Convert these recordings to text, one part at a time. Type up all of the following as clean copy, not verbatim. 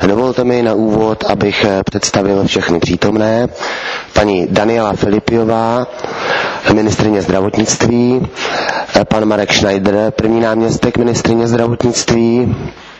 Dovolte mi na úvod, abych představil všechny přítomné. Paní Daniela Filipiová, ministryně zdravotnictví, pan Marek Schneider, první náměstek ministryně zdravotnictví,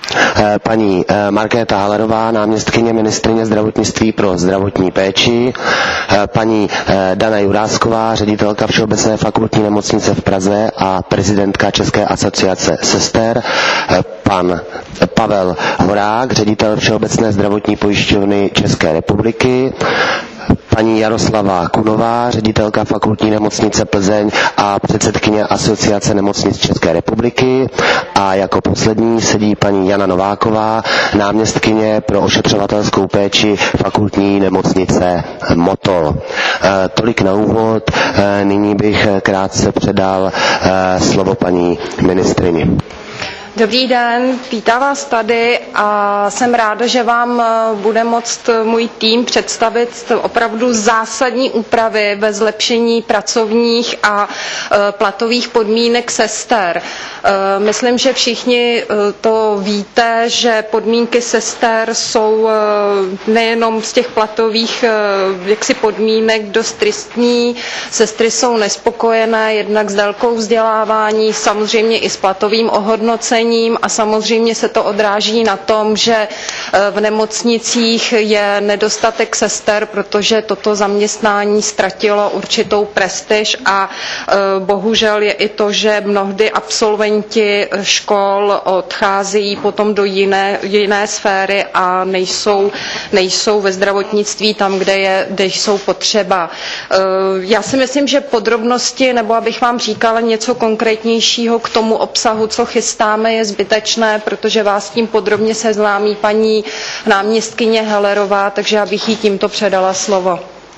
paní Markéta Halerová, náměstkyně ministryně zdravotnictví pro zdravotní péči, paní Dana Jurásková, ředitelka Všeobecné fakultní nemocnice v Praze a prezidentka České asociace sester, pan Pavel Horák, ředitel Všeobecné zdravotní pojišťovny České republiky, paní Jaroslava Kunová, ředitelka fakultní nemocnice Plzeň a předsedkyně Asociace nemocnic České republiky, a jako poslední sedí paní Jana Nováková, náměstkyně pro ošetřovatelskou péči fakultní nemocnice Motol. Tolik na úvod, nyní bych krátce předal slovo paní ministryni. Dobrý den, vítám vás tady a jsem ráda, že vám bude moct můj tým představit opravdu zásadní úpravy ve zlepšení pracovních a platových podmínek sester. Myslím, že všichni to víte, že podmínky sester jsou nejenom z těch platových podmínek dost tristní. Sestry jsou nespokojené jednak s délkou vzdělávání, samozřejmě i s platovým ohodnocením, a samozřejmě se to odráží na tom, že v nemocnicích je nedostatek sester, protože toto zaměstnání ztratilo určitou prestiž a bohužel je i to, že mnohdy absolventi škol odcházejí potom do jiné sféry a nejsou ve zdravotnictví tam, kde jsou potřeba. Já si myslím, že podrobnosti, nebo abych vám říkala něco konkrétnějšího k tomu obsahu, co chystáme, je zbytečné, protože vás tím podrobně seznámí paní náměstkyně Hellerová, takže já bych jí tímto předala slovo.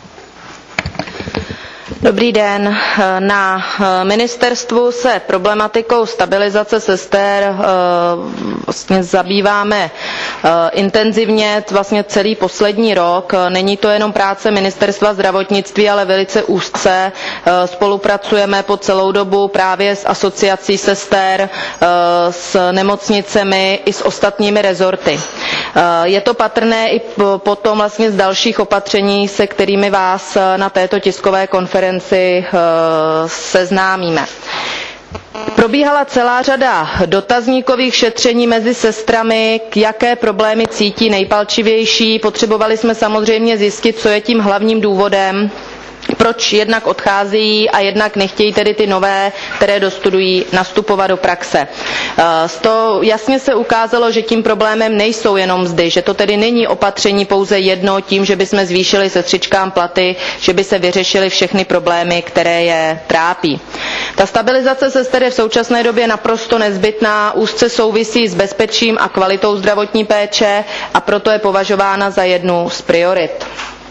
Dobrý den. Na ministerstvu se problematikou stabilizace sester vlastně zabýváme intenzivně vlastně celý poslední rok. Není to jenom práce ministerstva zdravotnictví, ale velice úzce spolupracujeme po celou dobu právě s asociací sester, s nemocnicemi i s ostatními rezorty. Je to patrné i potom vlastně z dalších opatření, se kterými vás na této tiskové konferenci seznámíme. Probíhala celá řada dotazníkových šetření mezi sestrami, jaké problémy cítí nejpalčivější. Potřebovali jsme samozřejmě zjistit, co je tím hlavním důvodem, proč jednak odcházejí a jednak nechtějí tedy ty nové, které dostudují, nastupovat do praxe. Z toho jasně se ukázalo, že tím problémem nejsou jenom mzdy, že to tedy není opatření pouze jedno tím, že bychom zvýšili sestřičkám platy, že by se vyřešily všechny problémy, které je trápí. Ta stabilizace sester je v současné době naprosto nezbytná, úzce souvisí s bezpečím a kvalitou zdravotní péče a proto je považována za jednu z priorit.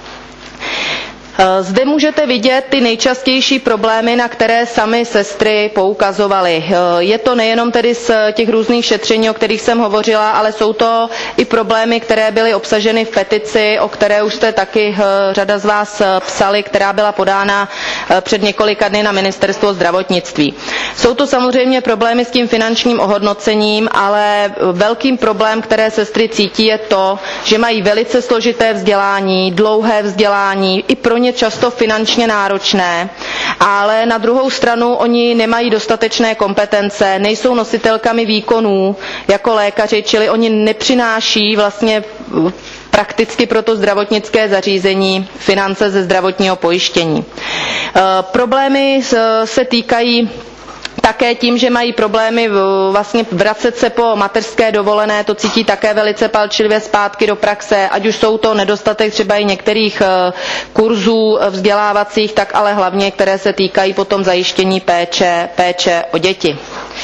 Zde můžete vidět ty nejčastější problémy, na které sami sestry poukazovaly. Je to nejenom tedy z těch různých šetření, o kterých jsem hovořila, ale jsou to i problémy, které byly obsaženy v petici, o které už jste taky řada z vás psali, která byla podána před několika dny na ministerstvo zdravotnictví. Jsou to samozřejmě problémy s tím finančním ohodnocením, ale velkým problém, které sestry cítí, je to, že mají velice složité vzdělání, dlouhé vzdělání, i pro ně často finančně náročné, ale na druhou stranu oni nemají dostatečné kompetence, nejsou nositelkami výkonů jako lékaři, čili oni nepřináší vlastně prakticky pro to zdravotnické zařízení finance ze zdravotního pojištění. Problémy se týkají také tím, že mají problémy vlastně vracet se po mateřské dovolené, to cítí také velice palčivě zpátky do praxe, ať už jsou to nedostatek třeba i některých kurzů vzdělávacích, tak ale hlavně, které se týkají potom zajištění péče o děti.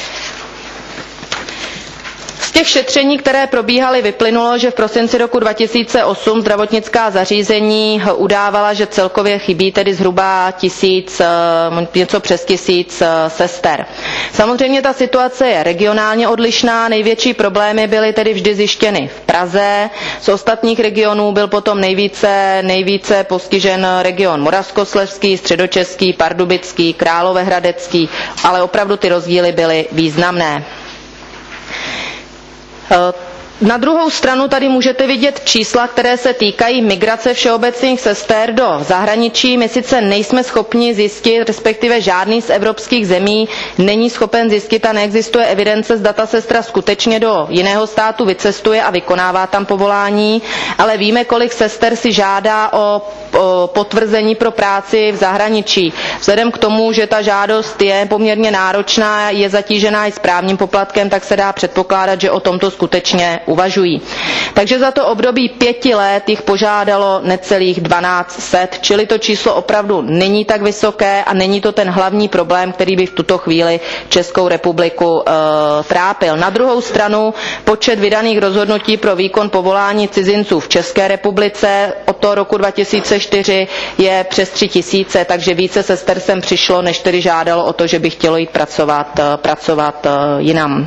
Z těch šetření, které probíhaly, vyplynulo, že v prosinci roku 2008 zdravotnická zařízení udávala, že celkově chybí tedy zhruba něco přes 1000 sester. Samozřejmě ta situace je regionálně odlišná, největší problémy byly tedy vždy zjištěny v Praze, z ostatních regionů byl potom nejvíce postižen region Moravskoslezský, Středočeský, Pardubický, Královéhradecký, ale opravdu ty rozdíly byly významné. Na druhou stranu tady můžete vidět čísla, které se týkají migrace všeobecných sester do zahraničí. My sice nejsme schopni zjistit, respektive žádný z evropských zemí není schopen zjistit a neexistuje evidence, zda ta sestra skutečně do jiného státu vycestuje a vykonává tam povolání, ale víme, kolik sester si žádá o potvrzení pro práci v zahraničí. Vzhledem k tomu, že ta žádost je poměrně náročná, je zatížená i správním poplatkem, tak se dá předpokládat, že o tomto skutečně uvažují. Takže za to období 5 let jich požádalo necelých 1200, čili to číslo opravdu není tak vysoké a není to ten hlavní problém, který by v tuto chvíli Českou republiku trápil. Na druhou stranu počet vydaných rozhodnutí pro výkon povolání cizinců v České republice od toho roku 2004 je přes 3000, takže více sester sem přišlo, než tedy žádalo o to, že by chtělo jít pracovat jinam.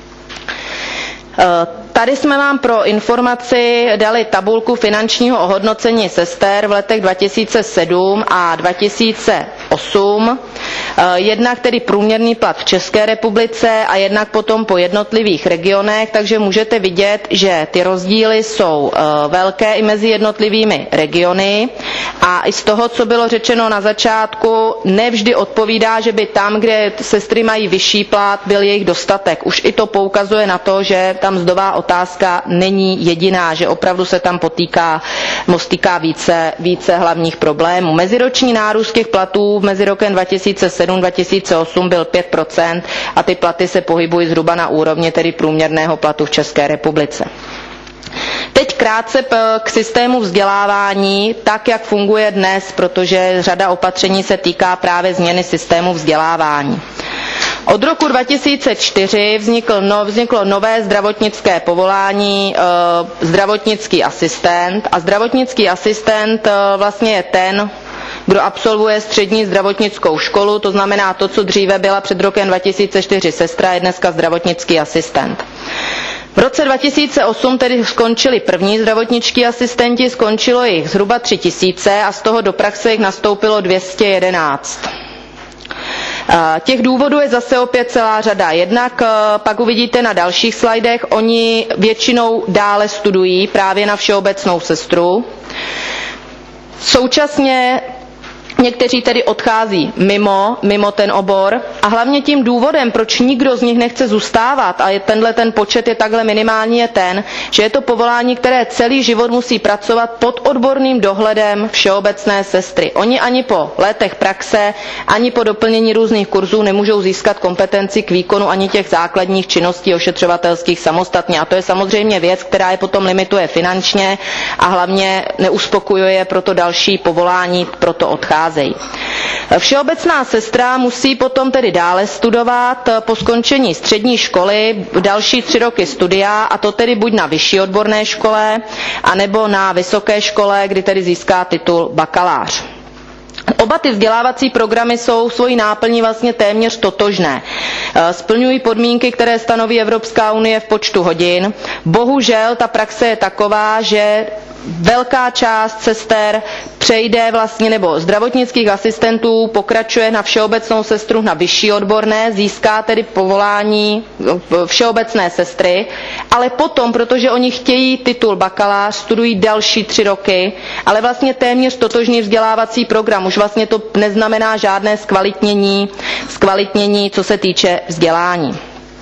Tady jsme vám pro informaci dali tabulku finančního ohodnocení sester v letech 2007 a 2008. Jednak tedy průměrný plat v České republice a jednak potom po jednotlivých regionech, takže můžete vidět, že ty rozdíly jsou velké i mezi jednotlivými regiony a i z toho, co bylo řečeno na začátku, nevždy odpovídá, že by tam, kde sestry mají vyšší plat, byl jejich dostatek. Už i to poukazuje na to, že ta mzdová otázka není jediná, že opravdu se tam potýká více hlavních problémů. Meziroční nárůst těch platů mezi rokem 2007-2008 byl 5% a ty platy se pohybují zhruba na úrovni tedy průměrného platu v České republice. Teď krátce k systému vzdělávání, tak jak funguje dnes, protože řada opatření se týká právě změny systému vzdělávání. Od roku 2004 vzniklo nové zdravotnické povolání zdravotnický asistent a zdravotnický asistent vlastně je ten, kdo absolvuje střední zdravotnickou školu, to znamená to, co dříve byla před rokem 2004 sestra, je dneska zdravotnický asistent. V roce 2008 tedy skončili první zdravotničtí asistenti, skončilo jich zhruba 3000 a z toho do praxe jich nastoupilo 211. Těch důvodů je zase opět celá řada. Jednak pak uvidíte na dalších slajdech, oni většinou dále studují právě na všeobecnou sestru. Současně někteří tedy odchází mimo ten obor a hlavně tím důvodem, proč nikdo z nich nechce zůstávat a ten počet je takhle minimální, je ten, že je to povolání, které celý život musí pracovat pod odborným dohledem všeobecné sestry. Oni ani po letech praxe, ani po doplnění různých kurzů nemůžou získat kompetenci k výkonu ani těch základních činností ošetřovatelských samostatně. A to je samozřejmě věc, která je potom limituje finančně a hlavně neuspokojuje proto další povolání, proto odchází. Všeobecná sestra musí potom tedy dále studovat po skončení střední školy další 3 roky studia, a to tedy buď na vyšší odborné škole, anebo na vysoké škole, kdy tedy získá titul bakalář. Oba ty vzdělávací programy jsou svojí náplní vlastně téměř totožné. Splňují podmínky, které stanoví Evropská unie v počtu hodin. Bohužel ta praxe je taková, že velká část sester přejde vlastně, nebo zdravotnických asistentů pokračuje na všeobecnou sestru na vyšší odborné, získá tedy povolání všeobecné sestry, ale potom, protože oni chtějí titul bakalář, studují další 3 roky, ale vlastně téměř totožný vzdělávací program. Už vlastně to neznamená žádné zkvalitnění, co se týče vzdělání.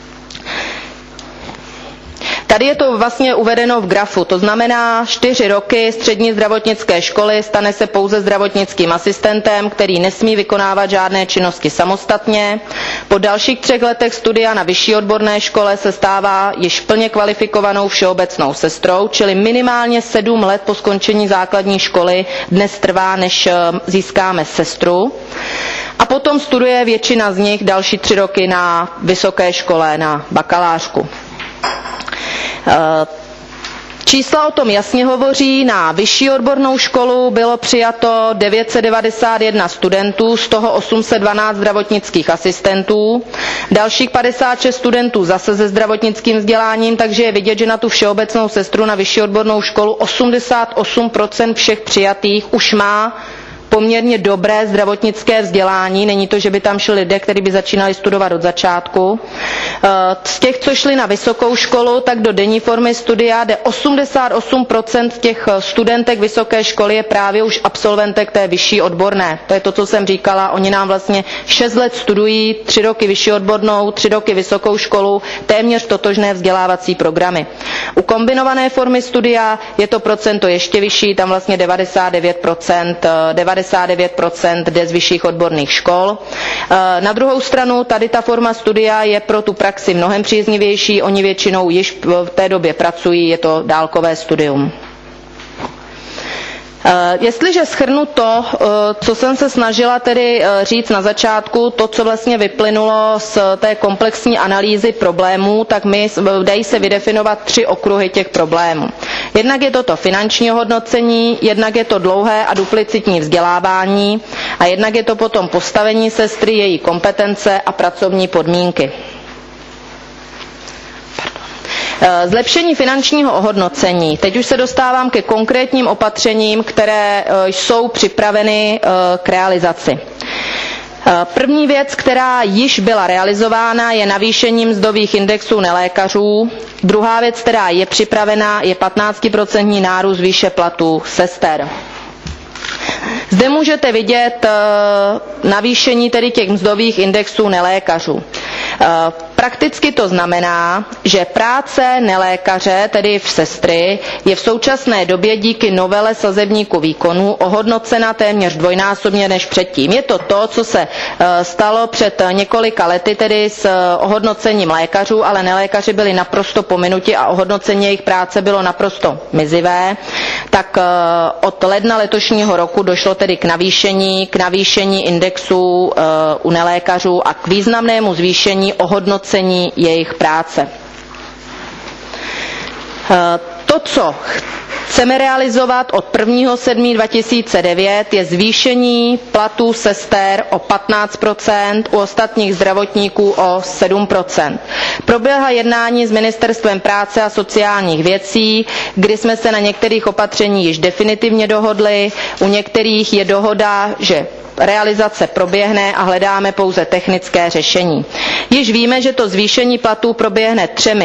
Tady je to vlastně uvedeno v grafu, to znamená 4 roky střední zdravotnické školy, stane se pouze zdravotnickým asistentem, který nesmí vykonávat žádné činnosti samostatně. Po dalších 3 letech studia na vyšší odborné škole se stává již plně kvalifikovanou všeobecnou sestrou, čili minimálně 7 let po skončení základní školy dnes trvá, než získáme sestru. A potom studuje většina z nich další 3 roky na vysoké škole, na bakalářku. Čísla o tom jasně hovoří, na vyšší odbornou školu bylo přijato 991 studentů, z toho 812 zdravotnických asistentů, dalších 56 studentů zase se zdravotnickým vzděláním, takže je vidět, že na tu všeobecnou sestru na vyšší odbornou školu 88% všech přijatých už má poměrně dobré zdravotnické vzdělání. Není to, že by tam šli lidé, kteří by začínali studovat od začátku. Z těch, co šli na vysokou školu, tak do denní formy studia jde 88% těch studentek vysoké školy je právě už absolventek té vyšší odborné. To je to, co jsem říkala. Oni nám vlastně 6 let studují, 3 roky vyšší odbornou, 3 roky vysokou školu, téměř totožné vzdělávací programy. U kombinované formy studia je to procento ještě vyšší, tam vlastně 99% jde z vyšších odborných škol. Na druhou stranu tady ta forma studia je pro tu praxi mnohem příznivější, oni většinou již v té době pracují, je to dálkové studium. Jestliže shrnu to, co jsem se snažila tedy říct na začátku, to, co vlastně vyplynulo z té komplexní analýzy problémů, tak dají se vydefinovat 3 okruhy těch problémů. Jednak je to finanční hodnocení, jednak je to dlouhé a duplicitní vzdělávání a jednak je to potom postavení sestry, její kompetence a pracovní podmínky. Zlepšení finančního ohodnocení. Teď už se dostávám ke konkrétním opatřením, které jsou připraveny k realizaci. První věc, která již byla realizována, je navýšení mzdových indexů nelékařů. Druhá věc, která je připravená, je 15% nárůst výše platů sester. Zde můžete vidět navýšení tedy těch mzdových indexů nelékařů. Prakticky to znamená, že práce nelékaře, tedy v sestry, je v současné době díky novele sazebníku výkonů ohodnocena téměř dvojnásobně než předtím. Je to to, co se stalo před několika lety, tedy s ohodnocením lékařů, ale nelékaři byli naprosto pominuti a ohodnocení jejich práce bylo naprosto mizivé. Tak od ledna letošního roku došlo tedy k navýšení indexů u nelékařů a k významnému zvýšení ohodnocení jejich práce. To, co chceme realizovat od 1.7.2009, je zvýšení platů sester o 15%, u ostatních zdravotníků o 7%. Proběhla jednání s Ministerstvem práce a sociálních věcí, kdy jsme se na některých opatření již definitivně dohodli, u některých je dohoda, že realizace proběhne a hledáme pouze technické řešení. Již víme, že to zvýšení platů proběhne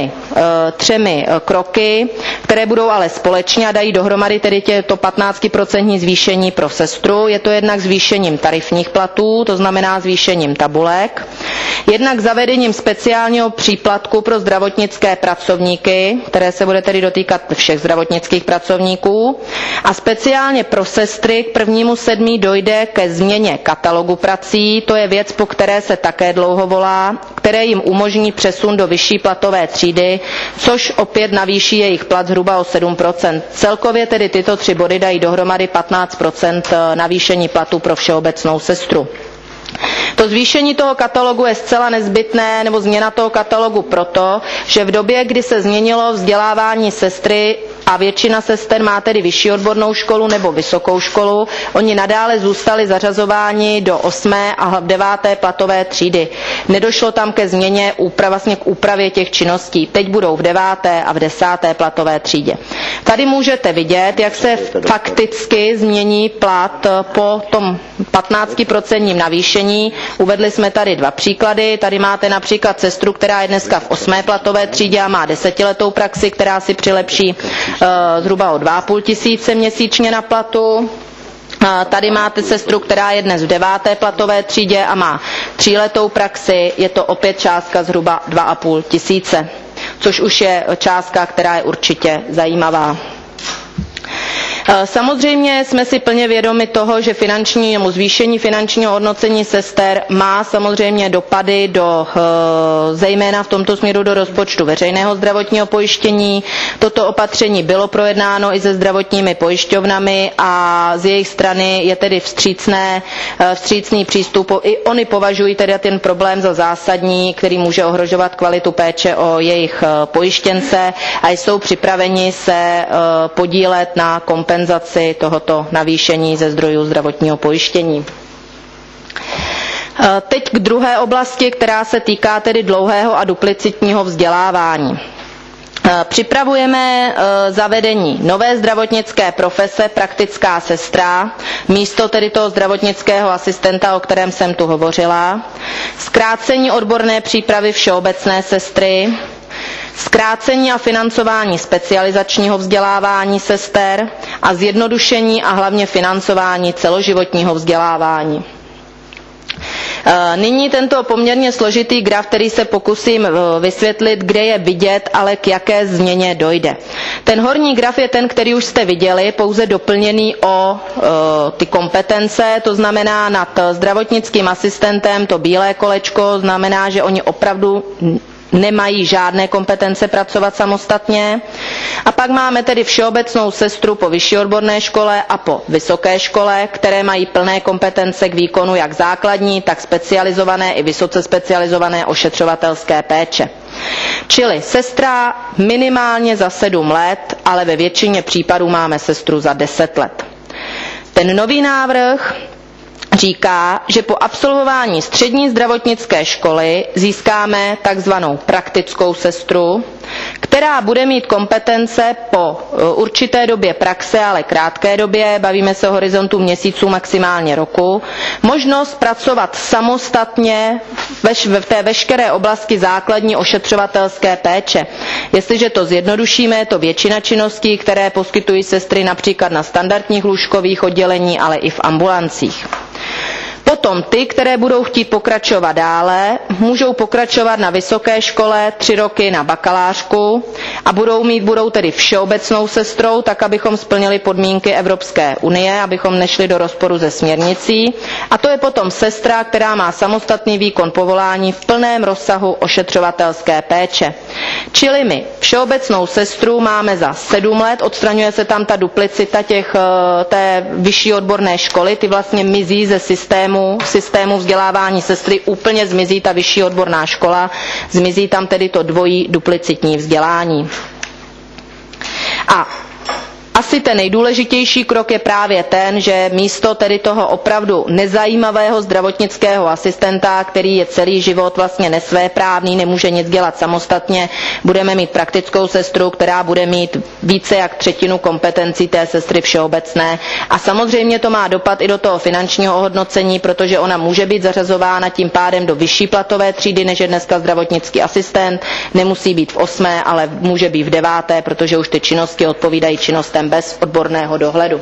třemi kroky, které budou ale společně a dají dohromady tedy to 15% zvýšení pro sestru. Je to jednak zvýšením tarifních platů, to znamená zvýšením tabulek, jednak zavedením speciálního příplatku pro zdravotnické pracovníky, které se bude tedy dotýkat všech zdravotnických pracovníků, a speciálně pro sestry k 1.7. dojde ke změně katalogu prací, to je věc, po které se také dlouho volá, které jim umožní přesun do vyšší platové třídy, což opět navýší jejich plat zhruba o 7%. Celkově tedy tyto 3 body dají dohromady 15% navýšení platu pro všeobecnou sestru. To zvýšení toho katalogu je zcela nezbytné, nebo změna toho katalogu proto, že v době, kdy se změnilo vzdělávání sestry a většina sester má tedy vyšší odbornou školu nebo vysokou školu, oni nadále zůstali zařazováni do 8. a 9. platové třídy. Nedošlo tam ke změně, vlastně k úpravě těch činností. Teď budou v 9. a v 10. platové třídě. Tady můžete vidět, jak se fakticky změní plat po tom 15% navýšení. Uvedli jsme tady 2 příklady. Tady máte například sestru, která je dneska v 8. platové třídě a má 10letou praxi, která si přilepší zhruba o 2,5 tisíce měsíčně na platu. Tady máte sestru, která je dnes v 9. platové třídě a má 3letou praxi, je to opět částka zhruba 2,5 tisíce, což už je částka, která je určitě zajímavá. Samozřejmě jsme si plně vědomi toho, že zvýšení finančního hodnocení sester má samozřejmě dopady zejména v tomto směru do rozpočtu veřejného zdravotního pojištění. Toto opatření bylo projednáno i se zdravotními pojišťovnami a z jejich strany je tedy vstřícný přístup. I oni považují tedy ten problém za zásadní, který může ohrožovat kvalitu péče o jejich pojištěnce a jsou připraveni se podílet na kompenzaci tohoto navýšení ze zdrojů zdravotního pojištění. Teď k druhé oblasti, která se týká tedy dlouhého a duplicitního vzdělávání. Připravujeme zavedení nové zdravotnické profese praktická sestra, místo tedy toho zdravotnického asistenta, o kterém jsem tu hovořila, zkrácení odborné přípravy všeobecné sestry, zkrácení a financování specializačního vzdělávání sester a zjednodušení a hlavně financování celoživotního vzdělávání. Nyní tento poměrně složitý graf, který se pokusím vysvětlit, kde je vidět, ale k jaké změně dojde. Ten horní graf je ten, který už jste viděli, pouze doplněný o ty kompetence, to znamená nad zdravotnickým asistentem to bílé kolečko znamená, že oni opravdu nemají žádné kompetence pracovat samostatně. A pak máme tedy všeobecnou sestru po vyšší odborné škole a po vysoké škole, které mají plné kompetence k výkonu jak základní, tak specializované i vysoce specializované ošetřovatelské péče. Čili sestra minimálně za 7 let, ale ve většině případů máme sestru za 10 let. Ten nový návrh říká, že po absolvování střední zdravotnické školy získáme takzvanou praktickou sestru, která bude mít kompetence po určité době praxe, ale krátké době, bavíme se o horizontu měsíců, maximálně roku, možnost pracovat samostatně v té veškeré oblasti základní ošetřovatelské péče. Jestliže to zjednodušíme, je to většina činností, které poskytují sestry například na standardních lůžkových oddělení, ale i v ambulancích. Potom ty, které budou chtít pokračovat dále, můžou pokračovat na vysoké škole 3 roky na bakalářku a budou tedy všeobecnou sestrou, tak abychom splnili podmínky Evropské unie, abychom nešli do rozporu se směrnicí. A to je potom sestra, která má samostatný výkon povolání v plném rozsahu ošetřovatelské péče. Čili my všeobecnou sestru máme za 7 let, odstraňuje se tam ta duplicita té vyšší odborné školy, ty vlastně mizí ze systému vzdělávání sestry, úplně zmizí ta vyšší odborná škola, zmizí tam tedy to dvojí duplicitní vzdělání. A asi ten nejdůležitější krok je právě ten, že místo tedy toho opravdu nezajímavého zdravotnického asistenta, který je celý život vlastně nesvéprávný, nemůže nic dělat samostatně, budeme mít praktickou sestru, která bude mít více jak 1/3 kompetencí té sestry všeobecné. A samozřejmě to má dopad i do toho finančního ohodnocení, protože ona může být zařazována tím pádem do vyšší platové třídy, než je dneska zdravotnický asistent. Nemusí být v 8., ale může být v 9., protože už ty činnosti odpovídají činnostem bez odborného dohledu.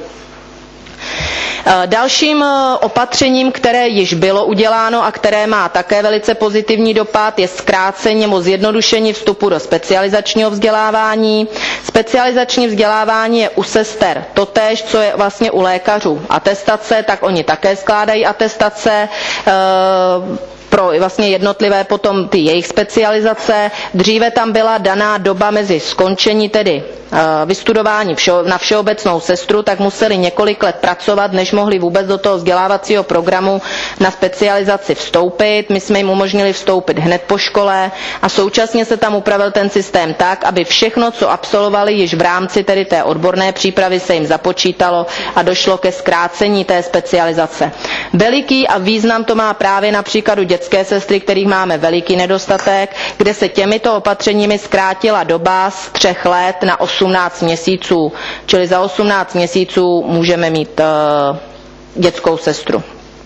Dalším opatřením, které již bylo uděláno a které má také velice pozitivní dopad, je zkrácení nebo zjednodušení vstupu do specializačního vzdělávání. Specializační vzdělávání je u sester totéž, co je vlastně u lékařů atestace, tak oni také skládají atestace pro vlastně jednotlivé potom ty jejich specializace. Dříve tam byla daná doba mezi skončení tedy vystudování na všeobecnou sestru, tak museli několik let pracovat, než mohli vůbec do toho vzdělávacího programu na specializaci vstoupit. My jsme jim umožnili vstoupit hned po škole a současně se tam upravil ten systém tak, aby všechno, co absolvovali již v rámci tedy té odborné přípravy, se jim započítalo a došlo ke zkrácení té specializace. Veliký a význam to má právě například u dětské sestry, kterých máme veliký nedostatek, kde se těmito opatřeními zkrátila doba z 3 let na 18 měsíců, čili za 18 měsíců můžeme mít dětskou sestru.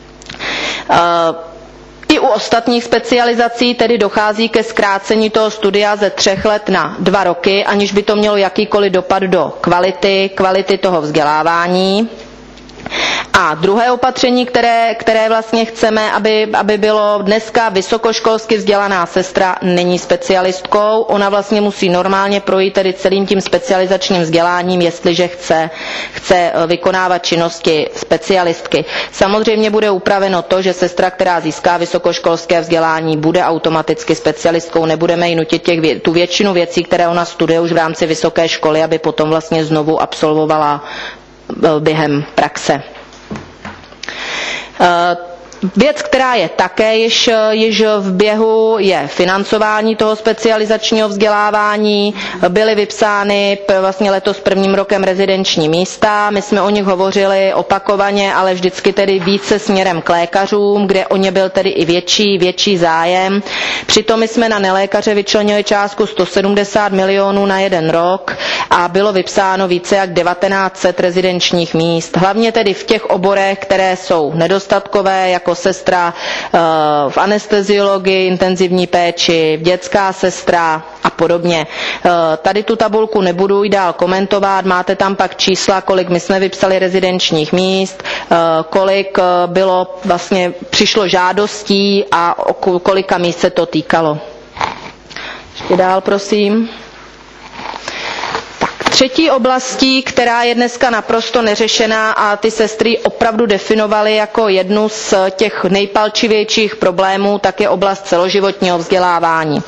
I u ostatních specializací tedy dochází ke zkrácení toho studia ze 3 let na 2 roky, aniž by to mělo jakýkoliv dopad do kvality toho vzdělávání. A druhé opatření, které vlastně chceme, aby bylo dneska vysokoškolsky vzdělaná sestra, není specialistkou. Ona vlastně musí normálně projít tedy celým tím specializačním vzděláním, jestliže chce vykonávat činnosti specialistky. Samozřejmě bude upraveno to, že sestra, která získá vysokoškolské vzdělání, bude automaticky specialistkou. Nebudeme jí nutit tu většinu věcí, které ona studuje už v rámci vysoké školy, aby potom vlastně znovu absolvovala během praxe. Věc, která je také již v běhu, je financování toho specializačního vzdělávání. Byly vypsány vlastně letos prvním rokem rezidenční místa. My jsme o nich hovořili opakovaně, ale vždycky tedy více směrem k lékařům, kde o ně byl tedy i větší zájem. Přitom my jsme na nelékaře vyčlenili částku 170 milionů na jeden rok a bylo vypsáno více jak 1900 rezidenčních míst. Hlavně tedy v těch oborech, které jsou nedostatkové, jako sestra v anesteziologii, intenzivní péči, dětská sestra a podobně. Tady tu tabulku nebudu i dál komentovat, máte tam pak čísla, kolik my jsme vypsali rezidenčních míst, kolik přišlo žádostí a kolika míst se to týkalo. Ještě dál, prosím. Třetí oblastí, která je dneska naprosto neřešená a ty sestry opravdu definovaly jako jednu z těch nejpalčivějších problémů, tak je oblast celoživotního vzdělávání.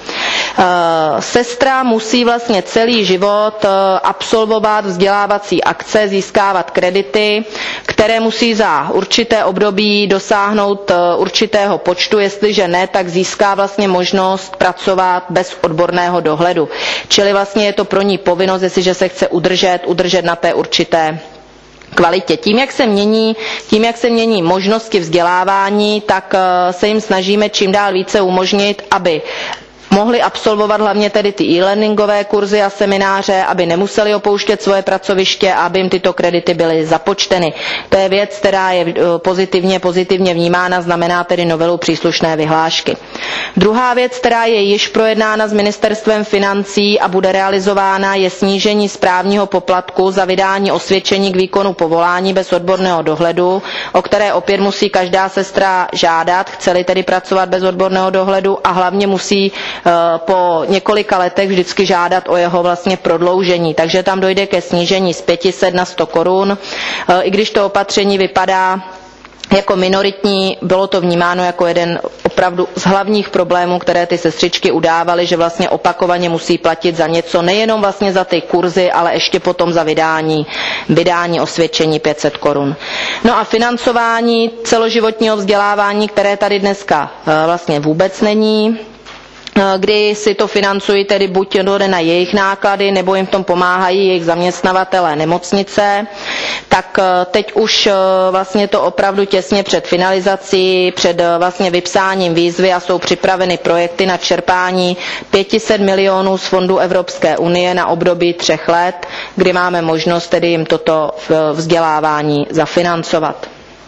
Sestra musí vlastně celý život absolvovat vzdělávací akce, získávat kredity, které musí za určité období dosáhnout určitého počtu, jestliže ne, tak získá vlastně možnost pracovat bez odborného dohledu. Čili vlastně je to pro ní povinnost, jestliže se chce udržet na té určité kvalitě. Tím, jak se mění možnosti vzdělávání, tak se jim snažíme čím dál více umožnit, aby mohli absolvovat hlavně tedy ty e-learningové kurzy a semináře, aby nemuseli opouštět svoje pracoviště a aby jim tyto kredity byly započteny. To je věc, která je pozitivně vnímána, znamená tedy novelu příslušné vyhlášky. Druhá věc, která je již projednána s Ministerstvem financí a bude realizována, je snížení správního poplatku za vydání osvědčení k výkonu povolání bez odborného dohledu, o které opět musí každá sestra žádat, chce-li tedy pracovat bez odborného dohledu a hlavně musí po několika letech vždycky žádat o jeho vlastně prodloužení. Takže tam dojde ke snížení z 500 na 100 korun. I když to opatření vypadá jako minoritní, bylo to vnímáno jako jeden opravdu z hlavních problémů, které ty sestřičky udávaly, že vlastně opakovaně musí platit za něco, nejenom vlastně za ty kurzy, ale ještě potom za vydání osvědčení 500 korun. No a financování celoživotního vzdělávání, které tady dneska vlastně vůbec není, kdy si to financují tedy buď na jejich náklady, nebo jim v tom pomáhají jejich zaměstnavatelé nemocnice, tak teď už vlastně to opravdu těsně před finalizací, před vlastně vypsáním výzvy a jsou připraveny projekty na čerpání 500 milionů z fondů Evropské unie na období 3 let, kdy máme možnost tedy jim toto vzdělávání zafinancovat.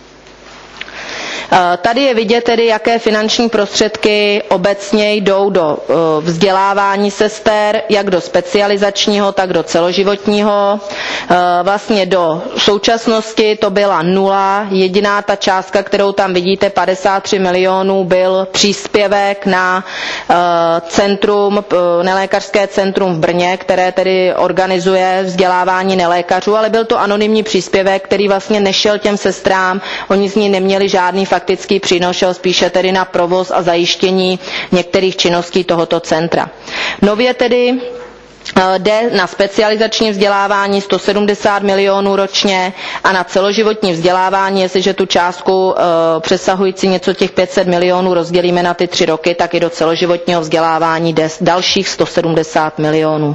Tady je vidět tedy, jaké finanční prostředky obecně jdou do vzdělávání sester, jak do specializačního, tak do celoživotního. Vlastně do současnosti to byla 0, jediná ta částka, kterou tam vidíte, 53 milionů, byl příspěvek na nelékařské centrum v Brně, které tedy organizuje vzdělávání nelékařů, ale byl to anonymní příspěvek, který vlastně nešel těm sestrám, oni z ní neměli žádný faktický přínos, šel spíše tedy na provoz a zajištění některých činností tohoto centra. Nově tedy jde na specializační vzdělávání 170 milionů ročně a na celoživotní vzdělávání, jestliže tu částku přesahující něco těch 500 milionů rozdělíme na ty 3 roky, tak i do celoživotního vzdělávání jde dalších 170 milionů.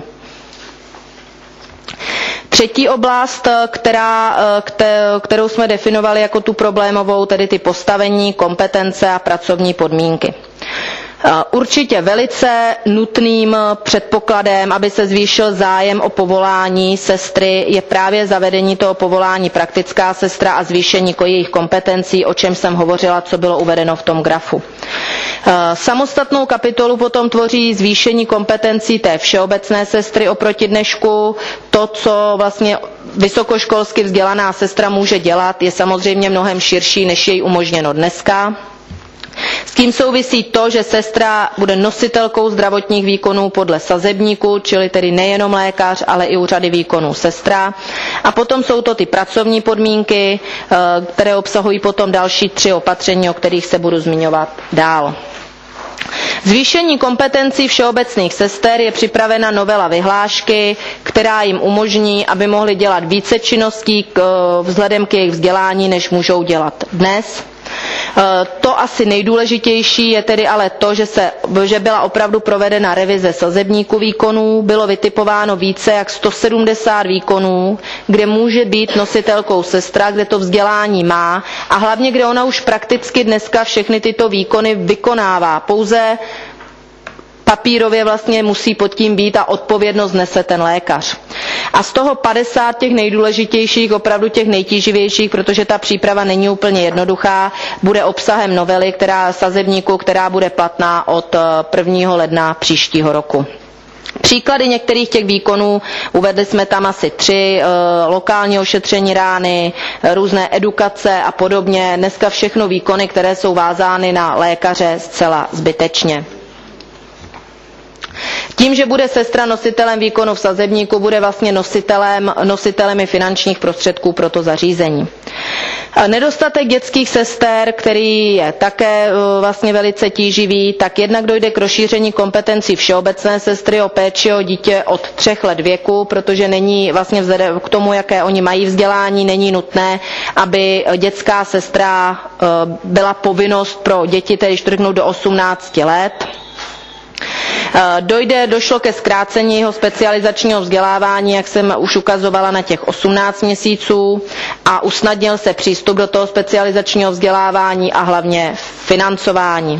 Třetí oblast, kterou jsme definovali jako tu problémovou, tedy ty postavení, kompetence a pracovní podmínky. Určitě velice nutným předpokladem, aby se zvýšil zájem o povolání sestry, je právě zavedení toho povolání praktická sestra a zvýšení jejich kompetencí, o čem jsem hovořila, co bylo uvedeno v tom grafu. Samostatnou kapitolu potom tvoří zvýšení kompetencí té všeobecné sestry oproti dnešku. To, co vlastně vysokoškolsky vzdělaná sestra může dělat, je samozřejmě mnohem širší, než je jí umožněno dneska. S tím souvisí to, že sestra bude nositelkou zdravotních výkonů podle sazebníku, čili tedy nejenom lékař, ale i u řady výkonů sestra. A potom jsou to ty pracovní podmínky, které obsahují potom další 3 opatření, o kterých se budu zmiňovat dál. Zvýšení kompetencí všeobecných sester je připravena novela vyhlášky, která jim umožní, aby mohli dělat více činností vzhledem k jejich vzdělání, než můžou dělat dnes. To asi nejdůležitější je tedy ale to, že byla opravdu provedena revize sazebníku výkonů, bylo vytipováno více jak 170 výkonů, kde může být nositelkou sestra, kde to vzdělání má a hlavně, kde ona už prakticky dneska všechny tyto výkony vykonává. Pouze papírově vlastně musí pod tím být a odpovědnost nese ten lékař. A z toho 50 těch nejdůležitějších, opravdu těch nejtíživějších, protože ta příprava není úplně jednoduchá, bude obsahem novely sazebníku, která bude platná od 1. ledna příštího roku. Příklady některých těch výkonů, uvedli jsme tam asi 3, lokální ošetření rány, různé edukace a podobně. Dneska všechno výkony, které jsou vázány na lékaře zcela zbytečně. Tím, že bude sestra nositelem výkonu v sazebníku, bude vlastně nositelem finančních prostředků pro to zařízení. Nedostatek dětských sester, který je také vlastně velice tíživý, tak jednak dojde k rozšíření kompetencí všeobecné sestry o péči o dítě od 3 let věku, protože není vlastně vzhledem k tomu, jaké oni mají vzdělání, není nutné, aby dětská sestra byla povinnost pro děti, tedy do 18 let. Došlo ke zkrácení jeho specializačního vzdělávání, jak jsem už ukazovala, na těch 18 měsíců a usnadnil se přístup do toho specializačního vzdělávání a hlavně financování.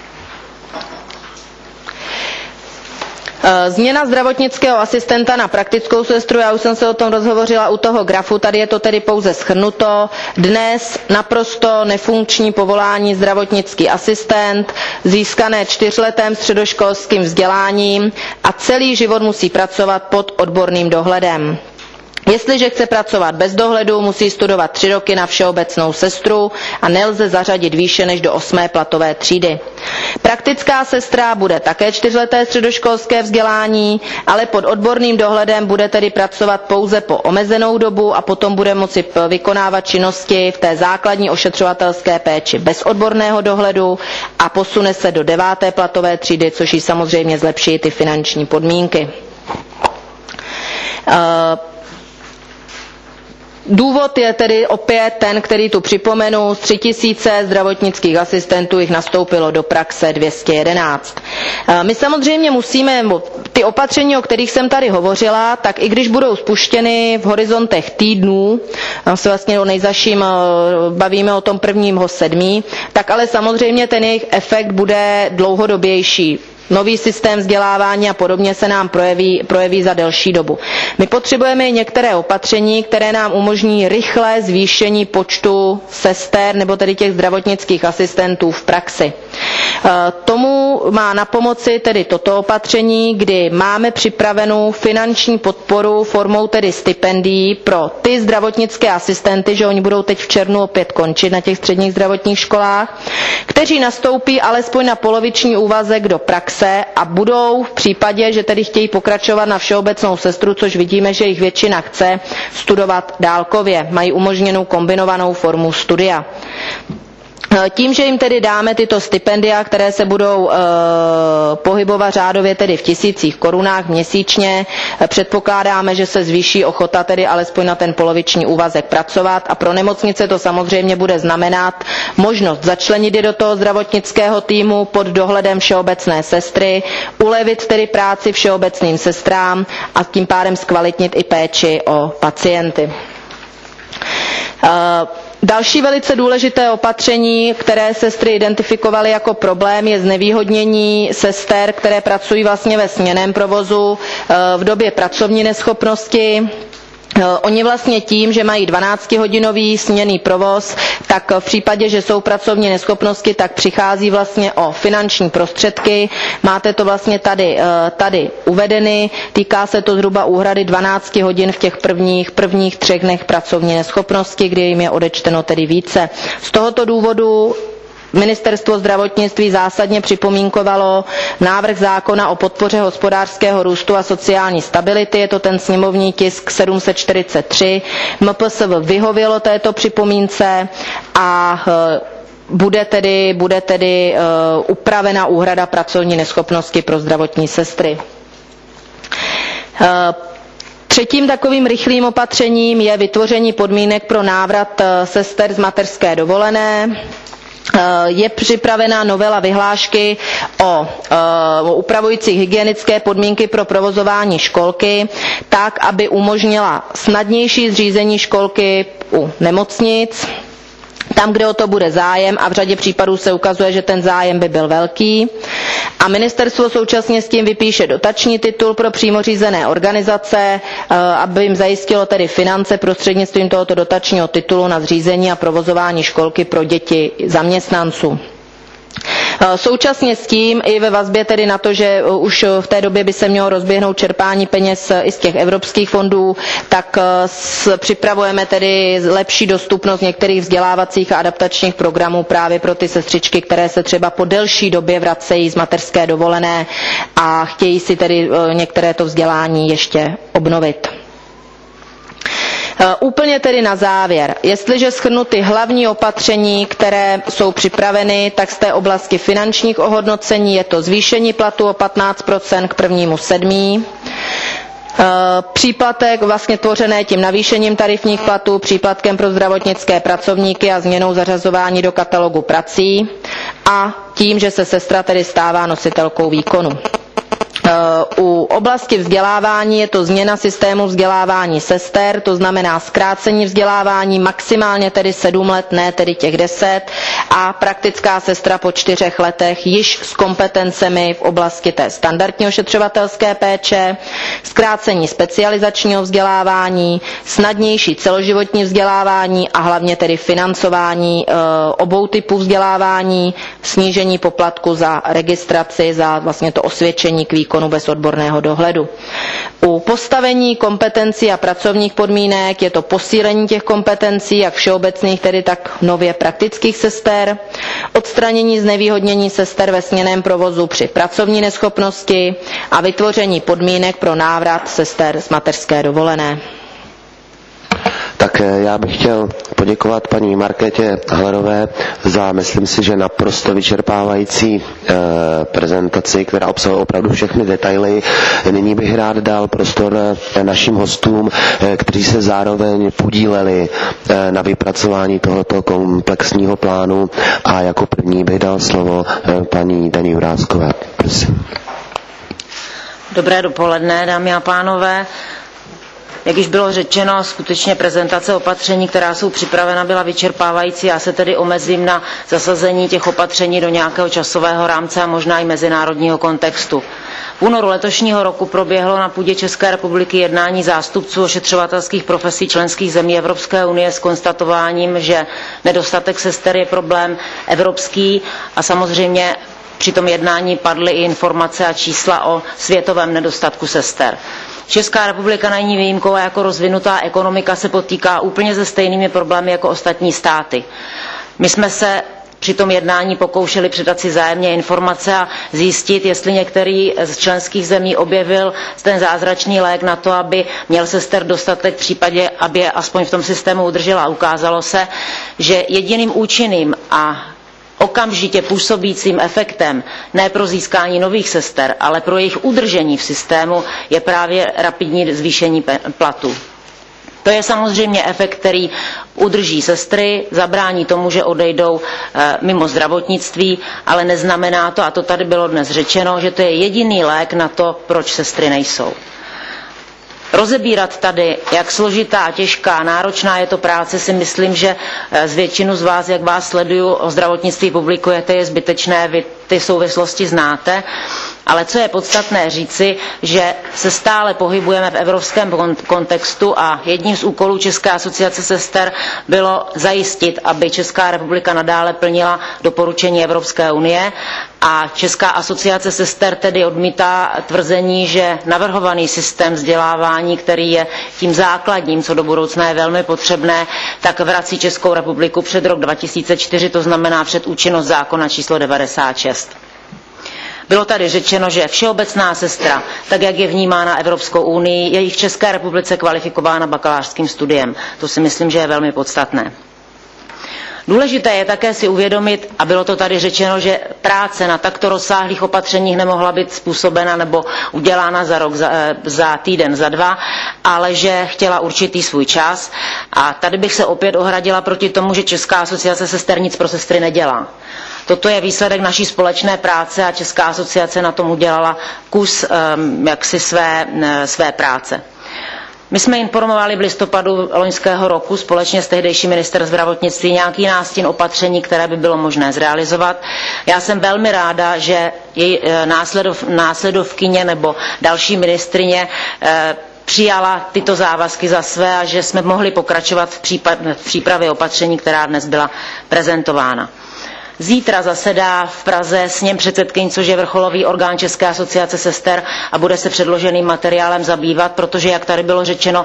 Změna zdravotnického asistenta na praktickou sestru, já už jsem se o tom rozhovořila u toho grafu, tady je to tedy pouze shrnuto. Dnes naprosto nefunkční povolání zdravotnický asistent, získané 4letým středoškolským vzděláním a celý život musí pracovat pod odborným dohledem. Jestliže chce pracovat bez dohledu, musí studovat 3 roky na všeobecnou sestru a nelze zařadit výše než do 8. platové třídy. Praktická sestra bude také 4leté středoškolské vzdělání, ale pod odborným dohledem bude tedy pracovat pouze po omezenou dobu a potom bude moci vykonávat činnosti v té základní ošetřovatelské péči bez odborného dohledu a posune se do 9. platové třídy, což jí samozřejmě zlepší ty finanční podmínky. Důvod je tedy opět ten, který tu připomenu, z 3000 zdravotnických asistentů jich nastoupilo do praxe 211. My samozřejmě musíme, ty opatření, o kterých jsem tady hovořila, tak i když budou spuštěny v horizontech týdnů, se vlastně o nejzaším bavíme o tom 1.7., tak ale samozřejmě ten jejich efekt bude dlouhodobější. Nový systém vzdělávání a podobně se nám projeví za delší dobu. My potřebujeme i některé opatření, které nám umožní rychlé zvýšení počtu sester nebo tedy těch zdravotnických asistentů v praxi. Tomu má na pomoci tedy toto opatření, kdy máme připravenou finanční podporu formou tedy stipendií pro ty zdravotnické asistenty, že oni budou teď v červnu opět končit na těch středních zdravotních školách, kteří nastoupí alespoň na poloviční úvazek do praxe a budou v případě, že tedy chtějí pokračovat na všeobecnou sestru, což vidíme, že jich většina chce, studovat dálkově. Mají umožněnou kombinovanou formu studia. Tím, že jim tedy dáme tyto stipendia, které se budou pohybovat řádově tedy v 1000 korunách měsíčně, předpokládáme, že se zvýší ochota tedy alespoň na ten poloviční úvazek pracovat a pro nemocnice to samozřejmě bude znamenat možnost začlenit je do toho zdravotnického týmu pod dohledem všeobecné sestry, ulevit tedy práci všeobecným sestrám a tím pádem zkvalitnit i péči o pacienty. Další velice důležité opatření, které sestry identifikovaly jako problém, je znevýhodnění sester, které pracují vlastně ve směnném provozu v době pracovní neschopnosti. Oni vlastně tím, že mají 12hodinový směnný provoz, tak v případě, že jsou pracovní neschopnosti, tak přichází vlastně o finanční prostředky. Máte to vlastně tady uvedeny. Týká se to zhruba úhrady 12 hodin v těch prvních 3 dnech pracovní neschopnosti, kdy jim je odečteno tedy více. Z tohoto důvodu Ministerstvo zdravotnictví zásadně připomínkovalo návrh zákona o podpoře hospodářského růstu a sociální stability, je to ten sněmovní tisk 743. MPSV vyhovělo této připomínce a bude tedy upravena úhrada pracovní neschopnosti pro zdravotní sestry. Třetím takovým rychlým opatřením je vytvoření podmínek pro návrat sester z mateřské dovolené. je připravena novela vyhlášky o upravující hygienické podmínky pro provozování školky, tak, aby umožnila snadnější zřízení školky u nemocnic, tam, kde o to bude zájem, a v řadě případů se ukazuje, že ten zájem by byl velký. A ministerstvo současně s tím vypíše dotační titul pro přímo řízené organizace, aby jim zajistilo tedy finance prostřednictvím tohoto dotačního titulu na zřízení a provozování školky pro děti zaměstnanců. Současně s tím i ve vazbě tedy na to, že už v té době by se mělo rozběhnout čerpání peněz i z těch evropských fondů, tak připravujeme tedy lepší dostupnost některých vzdělávacích a adaptačních programů právě pro ty sestřičky, které se třeba po delší době vracejí z mateřské dovolené a chtějí si tedy některé to vzdělání ještě obnovit. Úplně tedy na závěr, jestliže shrnu ty hlavní opatření, které jsou připraveny, tak z té oblasti finančních ohodnocení je to zvýšení platu o 15% k 1.7. Příplatek vlastně tvořené tím navýšením tarifních platů, příplatkem pro zdravotnické pracovníky a změnou zařazování do katalogu prací a tím, že se sestra tedy stává nositelkou výkonu. U oblasti vzdělávání je to změna systému vzdělávání sester, to znamená zkrácení vzdělávání maximálně tedy 7 let, ne tedy těch 10, a praktická sestra po 4 letech již s kompetencemi v oblasti té standardní ošetřovatelské péče, zkrácení specializačního vzdělávání, snadnější celoživotní vzdělávání a hlavně tedy financování obou typů vzdělávání, snížení poplatku za registraci, za vlastně to osvědčení k výkonu bez odborného dohledu. U postavení kompetencí a pracovních podmínek je to posílení těch kompetencí, jak všeobecných, tedy tak nově praktických sester, odstranění znevýhodnění sester ve směnném provozu při pracovní neschopnosti a vytvoření podmínek pro návrat sester z mateřské dovolené. Tak já bych chtěl poděkovat paní Markétě Hallerové za, myslím si, že naprosto vyčerpávající prezentaci, která obsahuje opravdu všechny detaily. Nyní bych rád dal prostor našim hostům, kteří se zároveň podíleli na vypracování tohoto komplexního plánu, a jako první bych dal slovo paní Daně Juráskové. Prosím. Dobré dopoledne, dámy a pánové. Jak již bylo řečeno, skutečně prezentace opatření, která jsou připravena, byla vyčerpávající. Já se tedy omezím na zasazení těch opatření do nějakého časového rámce a možná i mezinárodního kontextu. V únoru letošního roku proběhlo na půdě České republiky jednání zástupců ošetřovatelských profesí členských zemí Evropské unie s konstatováním, že nedostatek sester je problém evropský, a samozřejmě při tom jednání padly i informace a čísla o světovém nedostatku sester. Česká republika není výjimkou a jako rozvinutá ekonomika se potýká úplně se stejnými problémy jako ostatní státy. My jsme se při tom jednání pokoušeli předat si vzájemně informace a zjistit, jestli některý z členských zemí objevil ten zázračný lék na to, aby měl sester dostatek v případě, aby je aspoň v tom systému udržela. Ukázalo se, že jediným účinným a okamžitě působícím efektem ne pro získání nových sester, ale pro jejich udržení v systému je právě rapidní zvýšení platu. To je samozřejmě efekt, který udrží sestry, zabrání tomu, že odejdou mimo zdravotnictví, ale neznamená to, a to tady bylo dnes řečeno, že to je jediný lék na to, proč sestry nejsou. Rozebírat tady, jak složitá a těžká a náročná je to práce, si myslím, že z většinu z vás, jak vás sleduju, o zdravotnictví publikujete, je zbytečné, vy ty souvislosti znáte. Ale co je podstatné říci, že se stále pohybujeme v evropském kontextu a jedním z úkolů České asociace sester bylo zajistit, aby Česká republika nadále plnila doporučení Evropské unie, a Česká asociace sester tedy odmítá tvrzení, že navrhovaný systém vzdělávání, který je tím základním, co do budoucna je velmi potřebné, tak vrací Českou republiku před rok 2004, to znamená před účinnost zákona číslo 96. Bylo tady řečeno, že všeobecná sestra, tak jak je vnímána Evropskou unii, je i v České republice kvalifikována bakalářským studiem. To si myslím, že je velmi podstatné. Důležité je také si uvědomit, a bylo to tady řečeno, že práce na takto rozsáhlých opatřeních nemohla být způsobena nebo udělána za rok, za týden, za dva, ale že chtěla určitý svůj čas. A tady bych se opět ohradila proti tomu, že Česká asociace sester nic pro sestry nedělá. Toto je výsledek naší společné práce a Česká asociace na tom udělala kus jaksi své práce. My jsme informovali v listopadu loňského roku společně s tehdejším ministrem zdravotnictví nějaký nástin opatření, které by bylo možné zrealizovat. Já jsem velmi ráda, že její následovkyně nebo další ministryně přijala tyto závazky za své a že jsme mohli pokračovat v přípravě opatření, která dnes byla prezentována. Zítra zasedá v Praze sněm předsedkyň, což je vrcholový orgán České asociace sester a bude se předloženým materiálem zabývat, protože, jak tady bylo řečeno,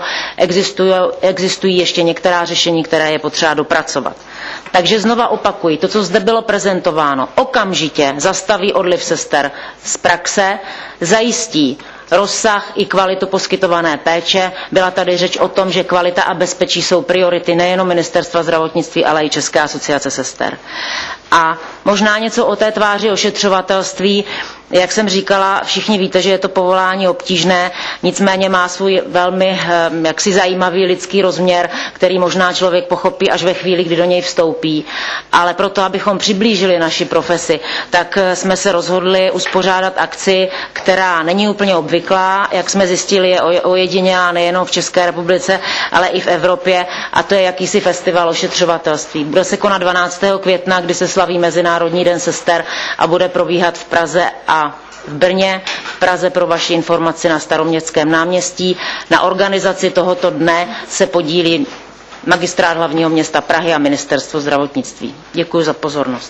existují ještě některá řešení, které je potřeba dopracovat. Takže znova opakuji, to, co zde bylo prezentováno, okamžitě zastaví odliv sester z praxe, zajistí rozsah i kvalitu poskytované péče. Byla tady řeč o tom, že kvalita a bezpečí jsou priority nejenom Ministerstva zdravotnictví, ale i České asociace sester. A možná něco o té tváři ošetřovatelství. Jak jsem říkala, všichni víte, že je to povolání obtížné, nicméně má svůj velmi jaksi zajímavý lidský rozměr, který možná člověk pochopí až ve chvíli, kdy do něj vstoupí. Ale proto, abychom přiblížili naši profesi, tak jsme se rozhodli uspořádat akci, která není úplně obvyklá, jak jsme zjistili, je ojedinělá nejenom v České republice, ale i v Evropě, a to je jakýsi festival ošetřovatelství. Bude se konat 12. května, kdy se slaví Mezinárodní den sester a bude probíhat v Praze a v Brně, v Praze pro vaši informaci na Staroměstském náměstí. Na organizaci tohoto dne se podílí Magistrát hlavního města Prahy a Ministerstvo zdravotnictví. Děkuji za pozornost.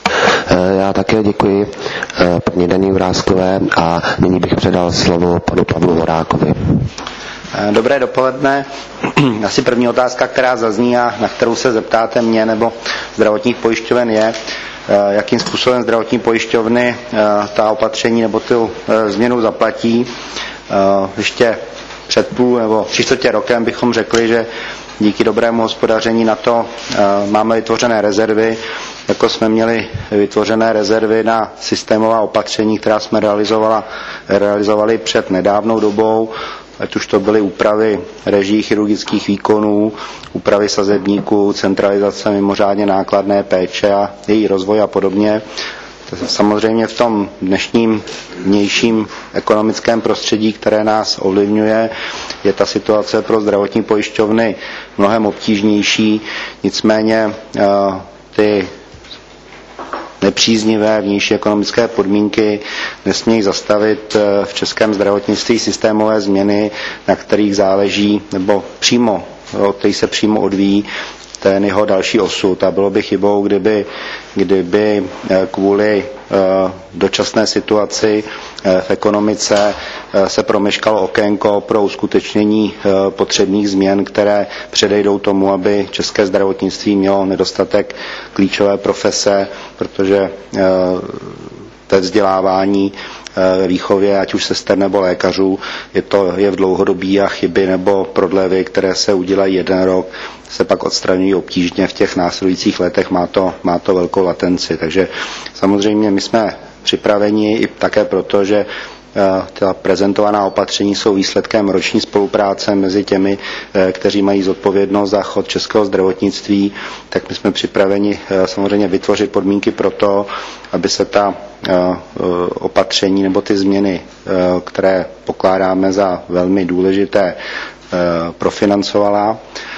Já také děkuji paní Daní Juráskové a nyní bych předal slovo panu Pavlu Horákovi. Dobré dopoledne. Asi první otázka, která zazní a na kterou se zeptáte mě nebo zdravotních pojišťoven je, jakým způsobem zdravotní pojišťovny ta opatření nebo tu změnu zaplatí. Ještě před půl nebo 3/4 rokem bychom řekli, že díky dobrému hospodaření na to máme vytvořené rezervy, jako jsme měli vytvořené rezervy na systémová opatření, která jsme realizovali před nedávnou dobou, ať už to byly úpravy režií chirurgických výkonů, úpravy sazebníků, centralizace mimořádně nákladné péče a její rozvoj a podobně. Samozřejmě v tom dnešním vnějším ekonomickém prostředí, které nás ovlivňuje, je ta situace pro zdravotní pojišťovny mnohem obtížnější, nicméně ty nepříznivé vnější ekonomické podmínky nesmějí zastavit v českém zdravotnictví systémové změny, na kterých záleží, nebo od kterých se přímo odvíjí ten jeho další osud. A bylo by chybou, kdyby kvůli dočasné situaci v ekonomice se promeškalo okénko pro uskutečnění potřebných změn, které předejdou tomu, aby české zdravotnictví mělo nedostatek klíčové profese, protože ve vzdělávání, ve výchově, ať už sester nebo lékařů, je v dlouhodobí a chyby nebo prodlevy, které se udělají jeden rok, se pak odstraňují obtížně v těch následujících letech, má to velkou latenci. Takže samozřejmě my jsme připraveni i také proto, že ta prezentovaná opatření jsou výsledkem roční spolupráce mezi těmi, kteří mají zodpovědnost za chod českého zdravotnictví, tak my jsme připraveni samozřejmě vytvořit podmínky pro to, aby se ta opatření nebo ty změny, které pokládáme za velmi důležité, profinancovala.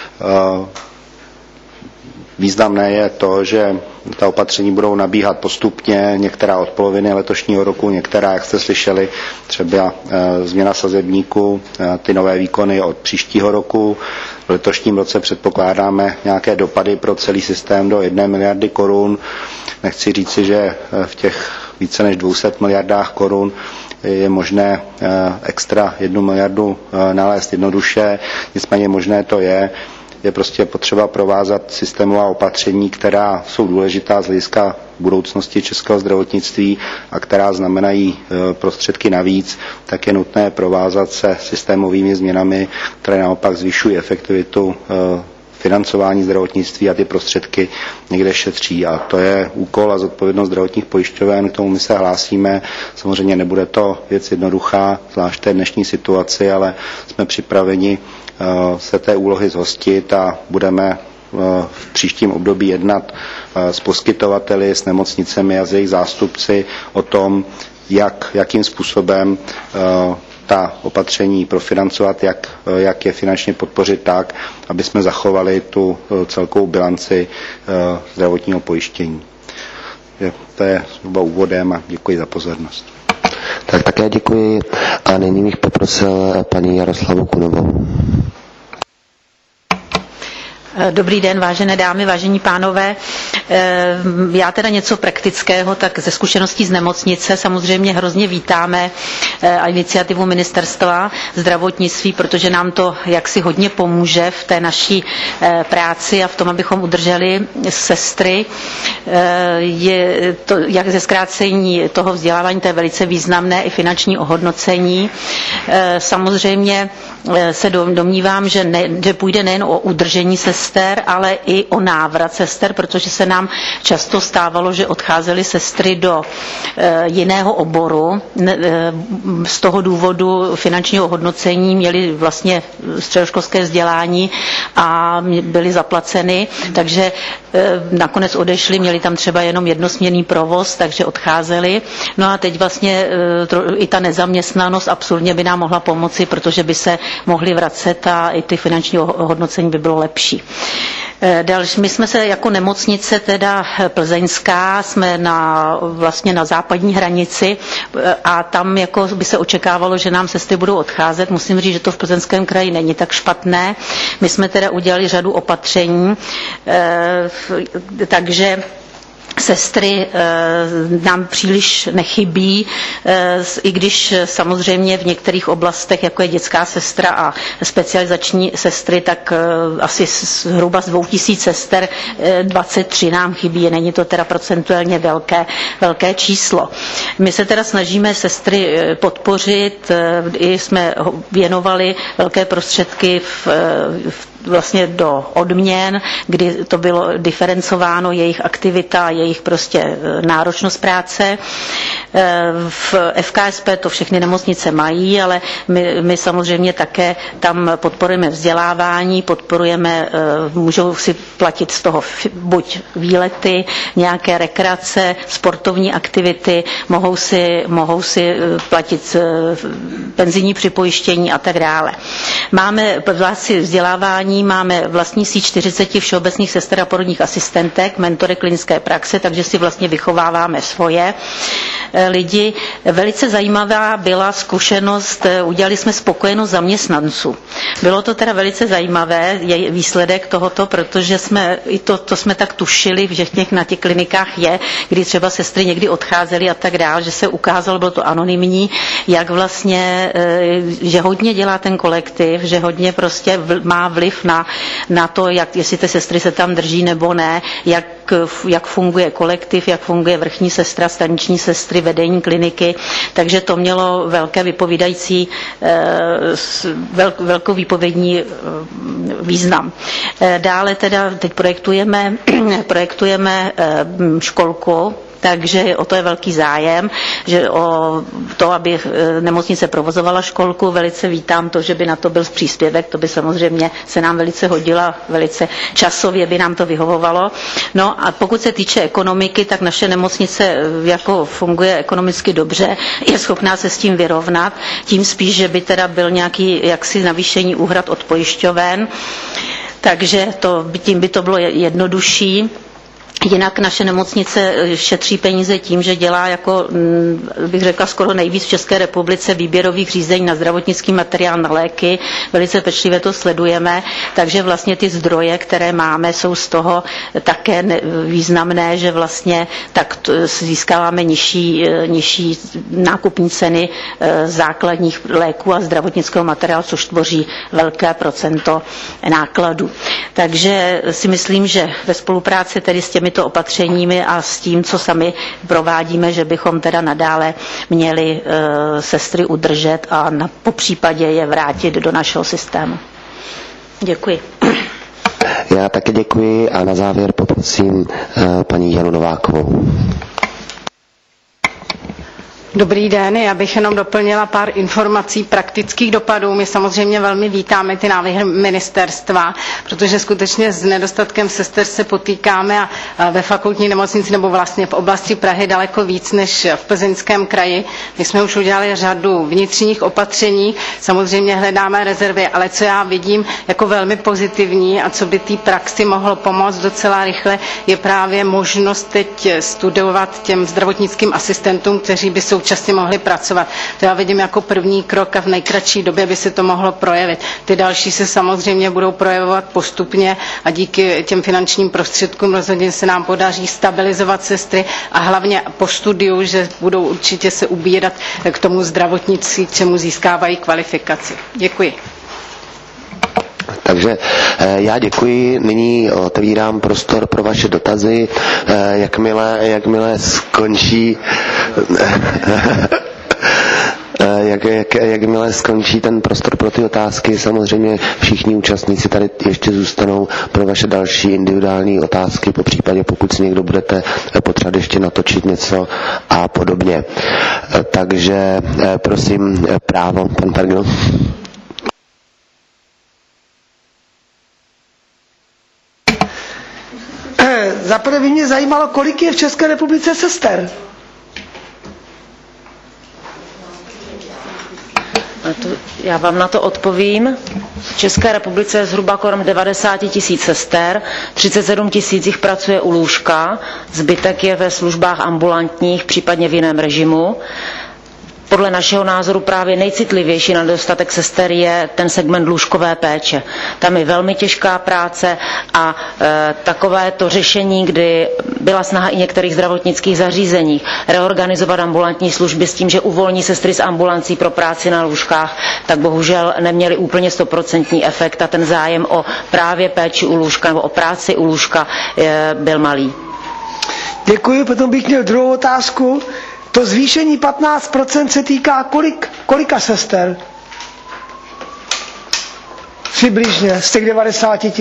Významné je to, že ta opatření budou nabíhat postupně, některá od poloviny letošního roku, některá, jak jste slyšeli, třeba změna sazebníku, ty nové výkony od příštího roku. V letošním roce předpokládáme nějaké dopady pro celý systém do 1 miliardy korun. Nechci říci, že v těch více než 200 miliardách korun je možné extra 1 miliardu nalézt jednoduše, nicméně možné to je. Je prostě potřeba provázat systémová opatření, která jsou důležitá z hlediska budoucnosti českého zdravotnictví a která znamenají prostředky navíc, tak je nutné provázat se systémovými změnami, které naopak zvyšují efektivitu financování zdravotnictví a ty prostředky někde šetří. A to je úkol a zodpovědnost zdravotních pojišťoven, k tomu my se hlásíme. Samozřejmě nebude to věc jednoduchá, zvlášť v té dnešní situaci, ale jsme připraveni se té úlohy zhostit a budeme v příštím období jednat s poskytovateli, s nemocnicemi a s jejich zástupci o tom, jakým způsobem ta opatření profinancovat, jak je finančně podpořit tak, aby jsme zachovali tu celkovou bilanci zdravotního pojištění. To je zhruba úvodem a děkuji za pozornost. Tak také děkuji a nyní bych poprosil paní Jaroslavu Kunovou. Dobrý den, vážené dámy, vážení pánové. Já teda něco praktického, tak ze zkušeností z nemocnice samozřejmě hrozně vítáme a iniciativu Ministerstva zdravotnictví, protože nám to jaksi hodně pomůže v té naší práci a v tom, abychom udrželi sestry. Je to, jak ze zkrácení toho vzdělávání, to je velice významné i finanční ohodnocení. Samozřejmě se domnívám, že půjde nejen o udržení sester, ale i o návrat sester, protože se nám často stávalo, že odcházely sestry do jiného oboru. Z toho důvodu finančního hodnocení měly vlastně středoškolské vzdělání a byly zaplaceny, takže nakonec odešly, měli tam třeba jenom jednosměrný provoz, takže odcházeli. No a teď vlastně i ta nezaměstnanost absolutně by nám mohla pomoci, protože by se mohli vracet a i ty finanční hodnocení by bylo lepší. My jsme se jako nemocnice, teda plzeňská, jsme vlastně na západní hranici a tam jako by se očekávalo, že nám sestry budou odcházet. Musím říct, že to v Plzeňském kraji není tak špatné. My jsme teda udělali řadu opatření, takže sestry nám příliš nechybí, i když samozřejmě v některých oblastech, jako je dětská sestra a specializační sestry, tak asi zhruba z 2000 sester 23 nám chybí. Není to teda procentuálně velké číslo. My se teda snažíme sestry podpořit, i jsme věnovali velké prostředky vlastně do odměn, kdy to bylo diferencováno jejich aktivita, jejich prostě náročnost práce. V FKSP to všechny nemocnice mají, ale my samozřejmě také tam podporujeme vzdělávání, můžou si platit z toho buď výlety, nějaké rekreace, sportovní aktivity, mohou si platit penzijní připojištění a tak dále. Máme vlastně vzdělávání, máme vlastní síť 40 všeobecných sester a porodních asistentek, mentory klinické praxe, takže si vlastně vychováváme svoje lidi. Velice zajímavá byla zkušenost, udělali jsme spokojenost zaměstnanců. Bylo to teda velice zajímavé, je výsledek tohoto, protože jsme, i to jsme tak tušili, že na těch klinikách je, kdy třeba sestry někdy odcházely a tak dál, že se ukázalo, bylo to anonymní, jak vlastně, že hodně dělá ten kolektiv, že hodně prostě má vliv na to, jestli ty sestry se tam drží nebo ne, jak funguje kolektiv, jak funguje vrchní sestra, staniční sestry, vedení kliniky, takže to mělo velkou výpovědní význam. Dále teda teď projektujeme školku, takže o to je velký zájem, že o to, aby nemocnice provozovala školku, velice vítám to, že by na to byl příspěvek, to by samozřejmě se nám velice hodila, velice časově by nám to vyhovovalo. No a pokud se týče ekonomiky, tak naše nemocnice jako funguje ekonomicky dobře, je schopná se s tím vyrovnat, tím spíš, že by teda byl nějaký jaksi navýšení úhrad od pojišťoven, takže tím by to bylo jednodušší. Jinak naše nemocnice šetří peníze tím, že dělá jako, bych řekla, skoro nejvíc v České republice výběrových řízení na zdravotnický materiál, na léky. Velice pečlivě to sledujeme, takže vlastně ty zdroje, které máme, jsou z toho také významné, že vlastně tak získáváme nižší nákupní ceny základních léků a zdravotnického materiálu, což tvoří velké procento nákladů. Takže si myslím, že ve spolupráci tedy s těmito opatřeními a s tím, co sami provádíme, že bychom teda nadále měli sestry udržet a popřípadě je vrátit do našeho systému. Děkuji. Já také děkuji a na závěr poprosím paní Janu Novákovou. Dobrý den, já bych jenom doplnila pár informací praktických dopadů. My samozřejmě velmi vítáme ty návrhy ministerstva, protože skutečně s nedostatkem sester se potýkáme a ve fakultní nemocnici nebo vlastně v oblasti Prahy daleko víc než v Plzeňském kraji. My jsme už udělali řadu vnitřních opatření, samozřejmě hledáme rezervy, ale co já vidím jako velmi pozitivní a co by té praxi mohlo pomoct docela rychle, je právě možnost teď studovat těm zdravotnickým asistentům, kteří by současně mohli pracovat. To já vidím jako první krok a v nejkratší době by se to mohlo projevit. Ty další se samozřejmě budou projevovat postupně a díky těm finančním prostředkům rozhodně se nám podaří stabilizovat sestry a hlavně po studiu, že budou určitě se ubírat k tomu zdravotnictví, k čemu získávají kvalifikaci. Děkuji. Takže já děkuji, nyní otevírám prostor pro vaše dotazy, jakmile skončí jakmile skončí ten prostor pro ty otázky, samozřejmě všichni účastníci tady ještě zůstanou pro vaše další individuální otázky, po případě pokud si někdo budete potřebovat ještě natočit něco a podobně. Takže prosím, právo, pan Pergl. Zaprvé by mě zajímalo, kolik je v České republice sester. Já vám na to odpovím. V České republice je zhruba kolem 90 000 sester, 37 000 jich pracuje u lůžka, zbytek je ve službách ambulantních, případně v jiném režimu. Podle našeho názoru právě nejcitlivější na nedostatek sester je ten segment lůžkové péče. Tam je velmi těžká práce a takové to řešení, kdy byla snaha i některých zdravotnických zařízení reorganizovat ambulantní služby s tím, že uvolní sestry z ambulancí pro práci na lůžkách, tak bohužel neměli úplně 100% efekt a ten zájem o právě péči u lůžka nebo o práci u lůžka byl malý. Děkuji, potom bych měl druhou otázku. To zvýšení 15% se týká kolika sester? Přibližně z těch 90 000.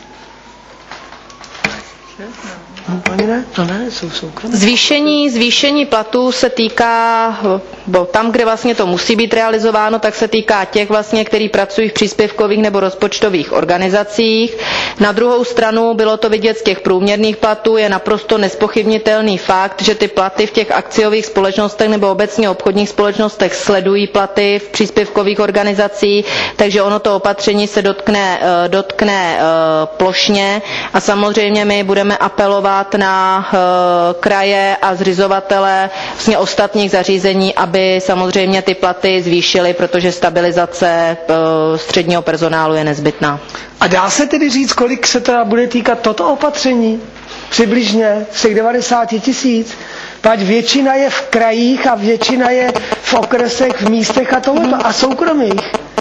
Zvýšení platů se týká, bo tam, kde vlastně to musí být realizováno, tak se týká těch vlastně, kteří pracují v příspěvkových nebo rozpočtových organizacích. Na druhou stranu bylo to vidět z těch průměrných platů, je naprosto nezpochybnitelný fakt, že ty platy v těch akciových společnostech nebo obecně obchodních společnostech sledují platy v příspěvkových organizacích, takže ono to opatření se dotkne plošně a samozřejmě my budeme apelovat na kraje a zřizovatele vlastně ostatních zařízení, aby samozřejmě ty platy zvýšily, protože stabilizace středního personálu je nezbytná. A dá se tedy říct, kolik se teda bude týkat toto opatření? Přibližně z těch 90 000? Pať většina je v krajích a většina je v okresech, v místech a tohleto a soukromých.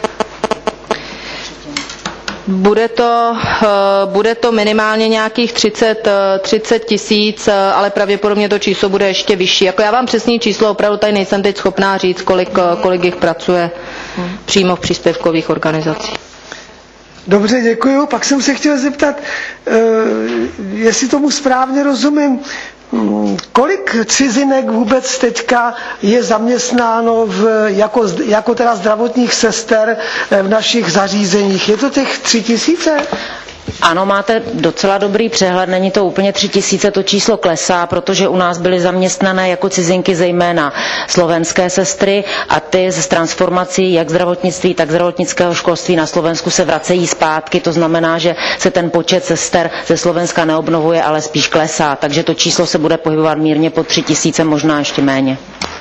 Bude to minimálně nějakých 30 000, ale pravděpodobně to číslo bude ještě vyšší. Jako já vám přesný číslo opravdu tady nejsem teď schopná říct, kolik jich pracuje přímo v příspěvkových organizacích. Dobře, děkuju. Pak jsem se chtěl zeptat, jestli tomu správně rozumím, kolik cizinek vůbec teďka je zaměstnáno jako teda zdravotních sester v našich zařízeních? Je to těch 3 000? Ano, máte docela dobrý přehled, není to úplně 3 000, to číslo klesá, protože u nás byly zaměstnané jako cizinky zejména slovenské sestry a ty z transformací jak zdravotnictví, tak zdravotnického školství na Slovensku se vracejí zpátky, to znamená, že se ten počet sester ze Slovenska neobnovuje, ale spíš klesá, takže to číslo se bude pohybovat mírně pod 3 000, možná ještě méně.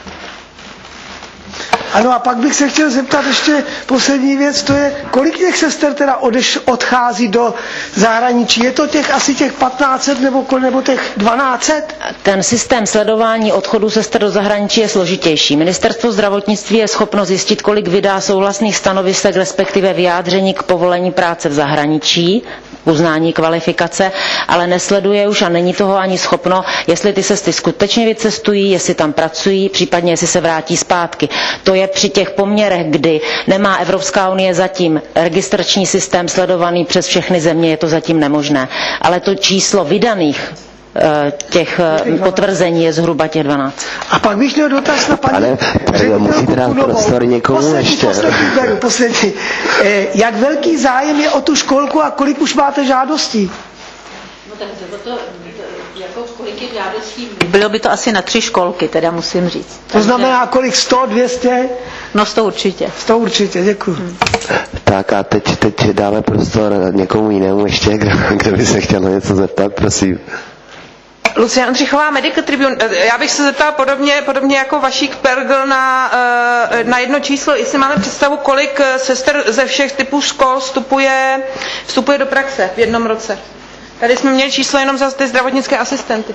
Ano, a pak bych se chtěl zeptat ještě poslední věc, to je, kolik těch sester teda odchází do zahraničí? Je to asi těch 1500 nebo těch 1200? Ten systém sledování odchodu sester do zahraničí je složitější. Ministerstvo zdravotnictví je schopno zjistit, kolik vydá souhlasných stanovisek, respektive vyjádření k povolení práce v zahraničí, uznání kvalifikace, ale nesleduje už a není toho ani schopno, jestli ty sestry skutečně vycestují, jestli tam pracují, případně jestli se vrátí zpátky. To je je při těch poměrech, kdy nemá Evropská unie zatím registrační systém sledovaný přes všechny země, je to zatím nemožné. Ale to číslo vydaných těch potvrzení je zhruba těch 12. A pak bych měl dotaz na paní Ale musíte dát prostor někomu ještě. Poslední. Jak velký zájem je o tu školku a kolik už máte žádostí? No tak jako kolik je žádostí? Bylo by to asi na 3 školky, teda musím říct. To znamená kolik? 100, 200? No 100 určitě. 100 určitě, děkuji. Tak a teď dáme prostor někomu jinému ještě, kdo by se chtěl na něco zeptat, prosím. Lucie Andřichová, Medical Tribune. Já bych se zeptala podobně jako Vašík Pergl na jedno číslo, jestli máme představu, kolik sester ze všech typů škol vstupuje do praxe v jednom roce. Tady jsme měli číslo jenom za ty zdravotnické asistenty.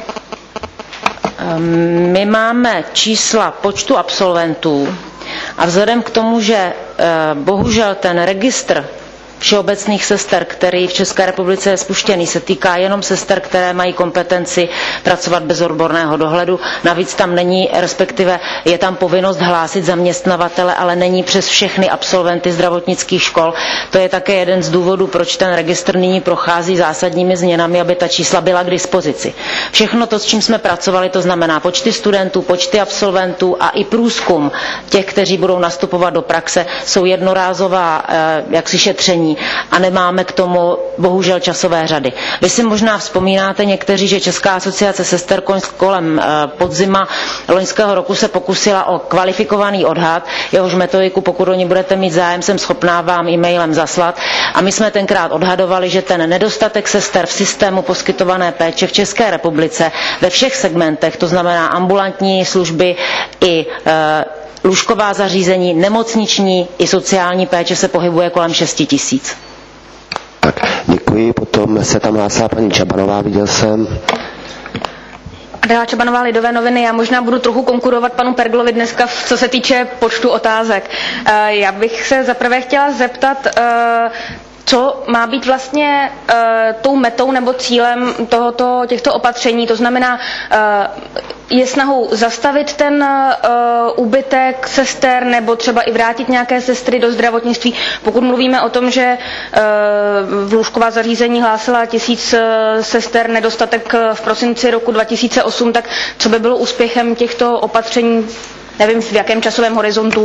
My máme čísla počtu absolventů a vzhledem k tomu, že bohužel ten registr všeobecných sester, který v České republice je spuštěný, se týká jenom sester, které mají kompetenci pracovat bez odborného dohledu. Navíc tam není, respektive je tam povinnost hlásit zaměstnavatele, ale není přes všechny absolventy zdravotnických škol. To je také jeden z důvodů, proč ten registr nyní prochází zásadními změnami, aby ta čísla byla k dispozici. Všechno to, s čím jsme pracovali, to znamená počty studentů, počty absolventů a i průzkum těch, kteří budou nastupovat do praxe, jsou jednorázová jaksi šetření a nemáme k tomu bohužel časové řady. Vy si možná vzpomínáte někteří, že Česká asociace sester kolem podzima loňského roku se pokusila o kvalifikovaný odhad, jehož metodiku, pokud o ní budete mít zájem, jsem schopná vám e-mailem zaslat. A my jsme tenkrát odhadovali, že ten nedostatek sester v systému poskytované péče v České republice ve všech segmentech, to znamená ambulantní služby i lůžková zařízení, nemocniční i sociální péče, se pohybuje kolem 6 000. Tak, děkuji. Potom se tam hlásila paní Čabanová, viděl jsem. Adela Čabanová, Lidové noviny. Já možná budu trochu konkurovat panu Perglovi dneska, co se týče počtu otázek. Já bych se zaprvé chtěla zeptat, co má být vlastně tou metou nebo cílem těchto opatření, to znamená, je snahou zastavit ten úbytek sester nebo třeba i vrátit nějaké sestry do zdravotnictví. Pokud mluvíme o tom, že v lůžková zařízení hlásila 1000 sester nedostatek v prosinci roku 2008, tak co by bylo úspěchem těchto opatření, nevím v jakém časovém horizontu?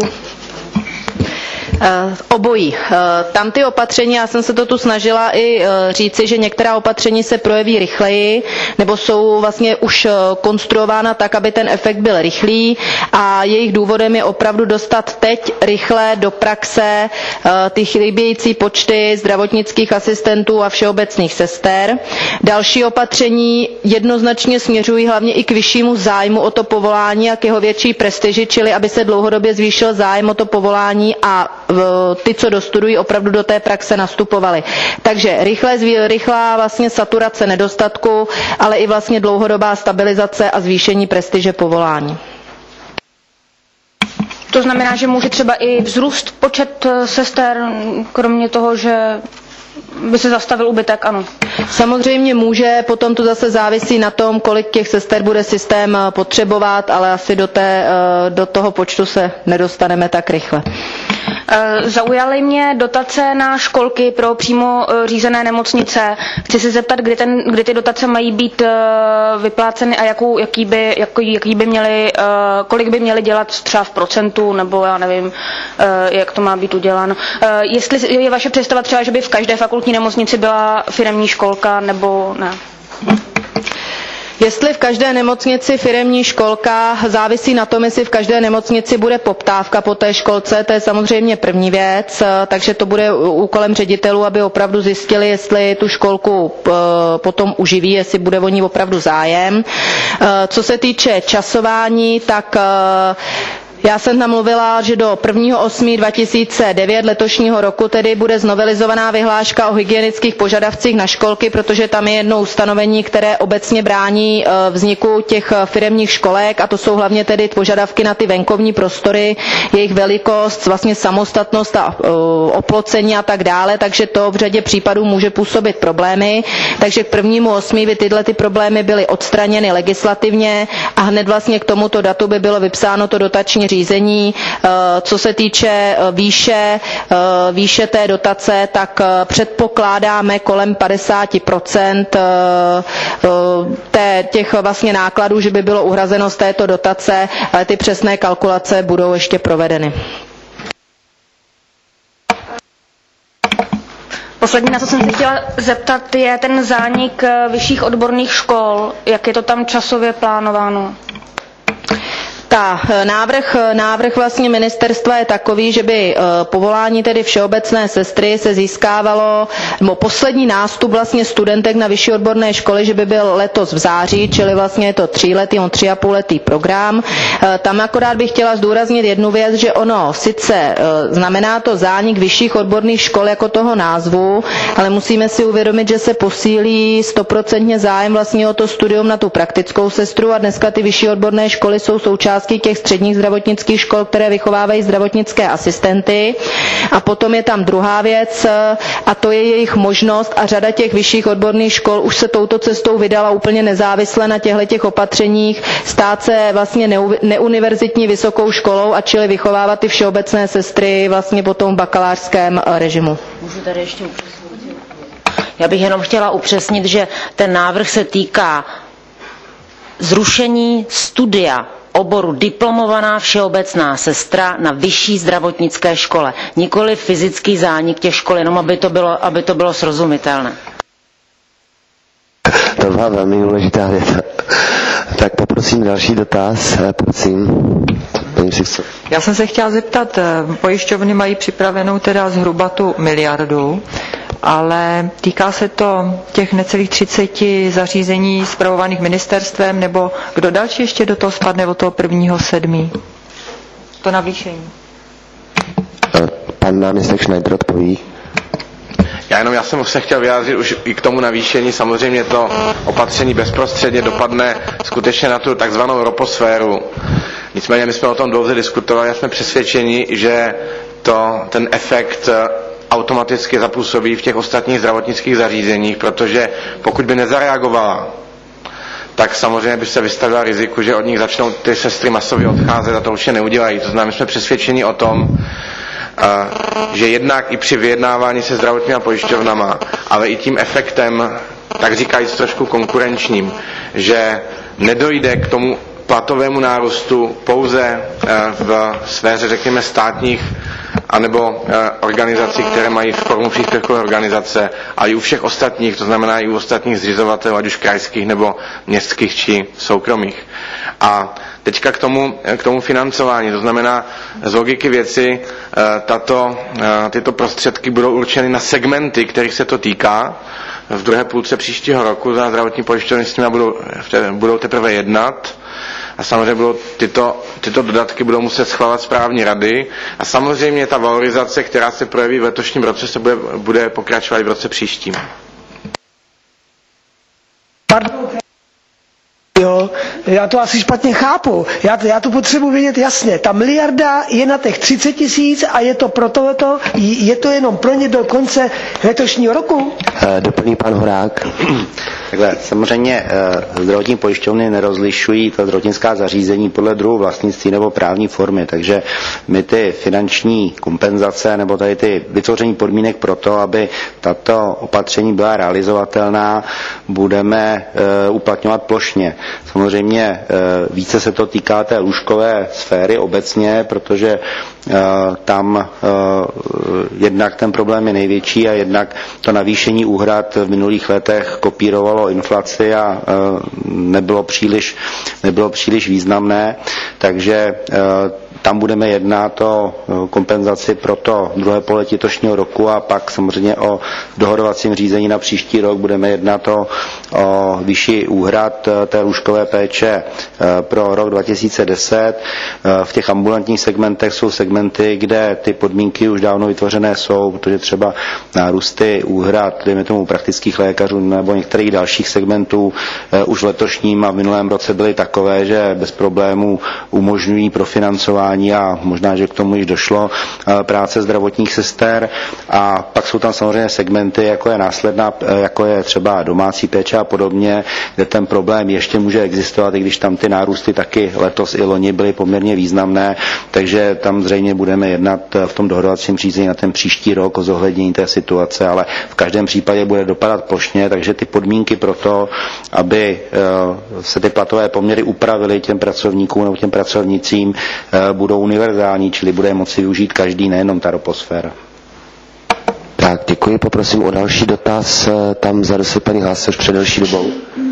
Obojí. Tam ty opatření, já jsem se to tu snažila i říci, že některá opatření se projeví rychleji, nebo jsou vlastně už konstruována tak, aby ten efekt byl rychlý a jejich důvodem je opravdu dostat teď rychle do praxe ty chybějící počty zdravotnických asistentů a všeobecných sester. Další opatření jednoznačně směřují hlavně i k vyššímu zájmu o to povolání a k jeho větší prestiži, čili aby se dlouhodobě zvýšil zájem o to povolání a ty, co dostudují, opravdu do té praxe nastupovali. Takže rychlá vlastně saturace nedostatku, ale i vlastně dlouhodobá stabilizace a zvýšení prestiže povolání. To znamená, že může třeba i vzrůst počet sester, kromě toho, že by se zastavil úbytek, ano. Samozřejmě může, potom to zase závisí na tom, kolik těch sester bude systém potřebovat, ale asi do toho počtu se nedostaneme tak rychle. Zaujaly mě dotace na školky pro přímo řízené nemocnice. Chci se zeptat, kdy ty dotace mají být vypláceny a jaký by měly, kolik by měly dělat třeba v procentu, nebo já nevím, jak to má být uděláno. Jestli je vaše představa třeba, že by v každé fakultní nemocnici byla firemní školka, nebo ne? Jestli v každé nemocnici firemní školka, závisí na tom, jestli v každé nemocnici bude poptávka po té školce, to je samozřejmě první věc, takže to bude úkolem ředitelů, aby opravdu zjistili, jestli tu školku potom uživí, jestli bude o ní opravdu zájem. Co se týče časování, tak já jsem tam mluvila, že do 1.8.2009 letošního roku tedy bude znovelizovaná vyhláška o hygienických požadavcích na školky, protože tam je jedno ustanovení, které obecně brání vzniku těch firemních školek, a to jsou hlavně tedy požadavky na ty venkovní prostory, jejich velikost, vlastně samostatnost a oplocení a tak dále, takže to v řadě případů může působit problémy. Takže k 1.8. by tyhle ty problémy byly odstraněny legislativně a hned vlastně k tomuto datu by bylo vypsáno to dotační řízení. Co se týče výše té dotace, tak předpokládáme kolem 50% těch vlastně nákladů, že by bylo uhrazeno z této dotace, ale ty přesné kalkulace budou ještě provedeny. Poslední, na co jsem se chtěla zeptat, je ten zánik vyšších odborných škol. Jak je to tam časově plánováno? Návrh vlastně ministerstva je takový, že by povolání tedy všeobecné sestry se získávalo, nebo poslední nástup vlastně studentek na vyšší odborné školy, že by byl letos v září, čili vlastně je to 3,5letý program. Tam akorát bych chtěla zdůraznit jednu věc, že ono sice znamená to zánik vyšších odborných škol jako toho názvu, ale musíme si uvědomit, že se posílí 100% zájem vlastně o to studium na tu praktickou sestru a dneska ty vyšší odborné školy jsou součástí těch středních zdravotnických škol, které vychovávají zdravotnické asistenty. A potom je tam druhá věc a to je jejich možnost a řada těch vyšších odborných škol už se touto cestou vydala úplně nezávisle na těchto opatřeních, stát se vlastně neuniverzitní vysokou školou a čili vychovávat ty všeobecné sestry vlastně po tom bakalářském režimu. Můžu tady ještě upřesnit? Já bych jenom chtěla upřesnit, že ten návrh se týká zrušení studia oboru diplomovaná všeobecná sestra na vyšší zdravotnické škole. Nikoli fyzický zánik těch škol, jenom aby to bylo srozumitelné. To byla velmi důležitá věta. Tak poprosím další dotaz. Prosím. Já jsem se chtěla zeptat, pojišťovny mají připravenou teda zhruba tu miliardu, ale týká se to těch necelých 30 zařízení spravovaných ministerstvem, nebo kdo další ještě do toho spadne od toho 1.7. To navýšení? Pan náměstek Schneider odpoví. Já jsem se chtěl vyjádřit už i k tomu navýšení. Samozřejmě to opatření bezprostředně dopadne skutečně na tu takzvanou roposféru. Nicméně my jsme o tom dlouze diskutovali a jsme přesvědčeni, že ten efekt automaticky zapůsobí v těch ostatních zdravotnických zařízeních, protože pokud by nezareagovala, tak samozřejmě by se vystavila riziku, že od nich začnou ty sestry masově odcházet a to určitě neudělají. To znamená, my jsme přesvědčeni o tom, že jednak i při vyjednávání se zdravotními pojišťovnama, ale i tím efektem, tak říkajíc trošku konkurenčním, že nedojde k tomu platovému nárůstu pouze v sféře, řekněme, státních anebo organizací, které mají formu příspěvkové organizace, ale i u všech ostatních, to znamená i u ostatních zřizovatelů, ať už krajských nebo městských či soukromých. A teďka k tomu financování, to znamená z logiky věci, tyto prostředky budou určeny na segmenty, kterých se to týká. V druhé půlce příštího roku za zdravotní pojišťovny s nimi budou teprve jednat. A samozřejmě tyto dodatky budou muset schválit správní rady. A samozřejmě ta valorizace, která se projeví v letošním roce, se bude pokračovat i v roce příštím. Jo, já to asi špatně chápu. Já to potřebuji vědět jasně. Ta miliarda je na těch 30 000 a je to pro tohleto, je to jenom pro ně do konce letošního roku? Doplní pan Horák. Takhle, samozřejmě zdravotní pojišťovny nerozlišují ta zdravotnická zařízení podle druhu vlastnictví nebo právní formy, takže my ty finanční kompenzace nebo tady ty vytvoření podmínek pro to, aby tato opatření byla realizovatelná, budeme uplatňovat plošně. Samozřejmě více se to týká té lůžkové sféry obecně, protože tam jednak ten problém je největší a jednak to navýšení úhrad v minulých letech kopírovalo inflaci a nebylo příliš významné, takže tam budeme jednat o kompenzaci pro to druhé pololetí letošního roku a pak samozřejmě o dohodovacím řízení na příští rok budeme jednat o výši úhrad té lůžkové péče pro rok 2010. V těch ambulantních segmentech jsou segmenty, kde ty podmínky už dávno vytvořené jsou, protože třeba nárůsty úhrad, dejme tomu praktických lékařů nebo některých dalších segmentů už v letošním a v minulém roce byly takové, že bez problémů umožňují profinancování povolání a možná, že k tomu již došlo, práce zdravotních sester. A pak jsou tam samozřejmě segmenty, jako je třeba domácí péče a podobně, kde ten problém ještě může existovat, i když tam ty nárůsty taky letos i loni byly poměrně významné, takže tam zřejmě budeme jednat v tom dohodovacím řízení na ten příští rok o zohlednění té situace, ale v každém případě bude dopadat plošně, takže ty podmínky pro to, aby se ty platové poměry upravily těm pracovníkům nebo těm pracovnicím, budou univerzální, čili bude moci využít každý, nejenom ta roposféra. Tak, děkuji, poprosím o další dotaz. Tam vzadu se paní hlásí už před delší dobou.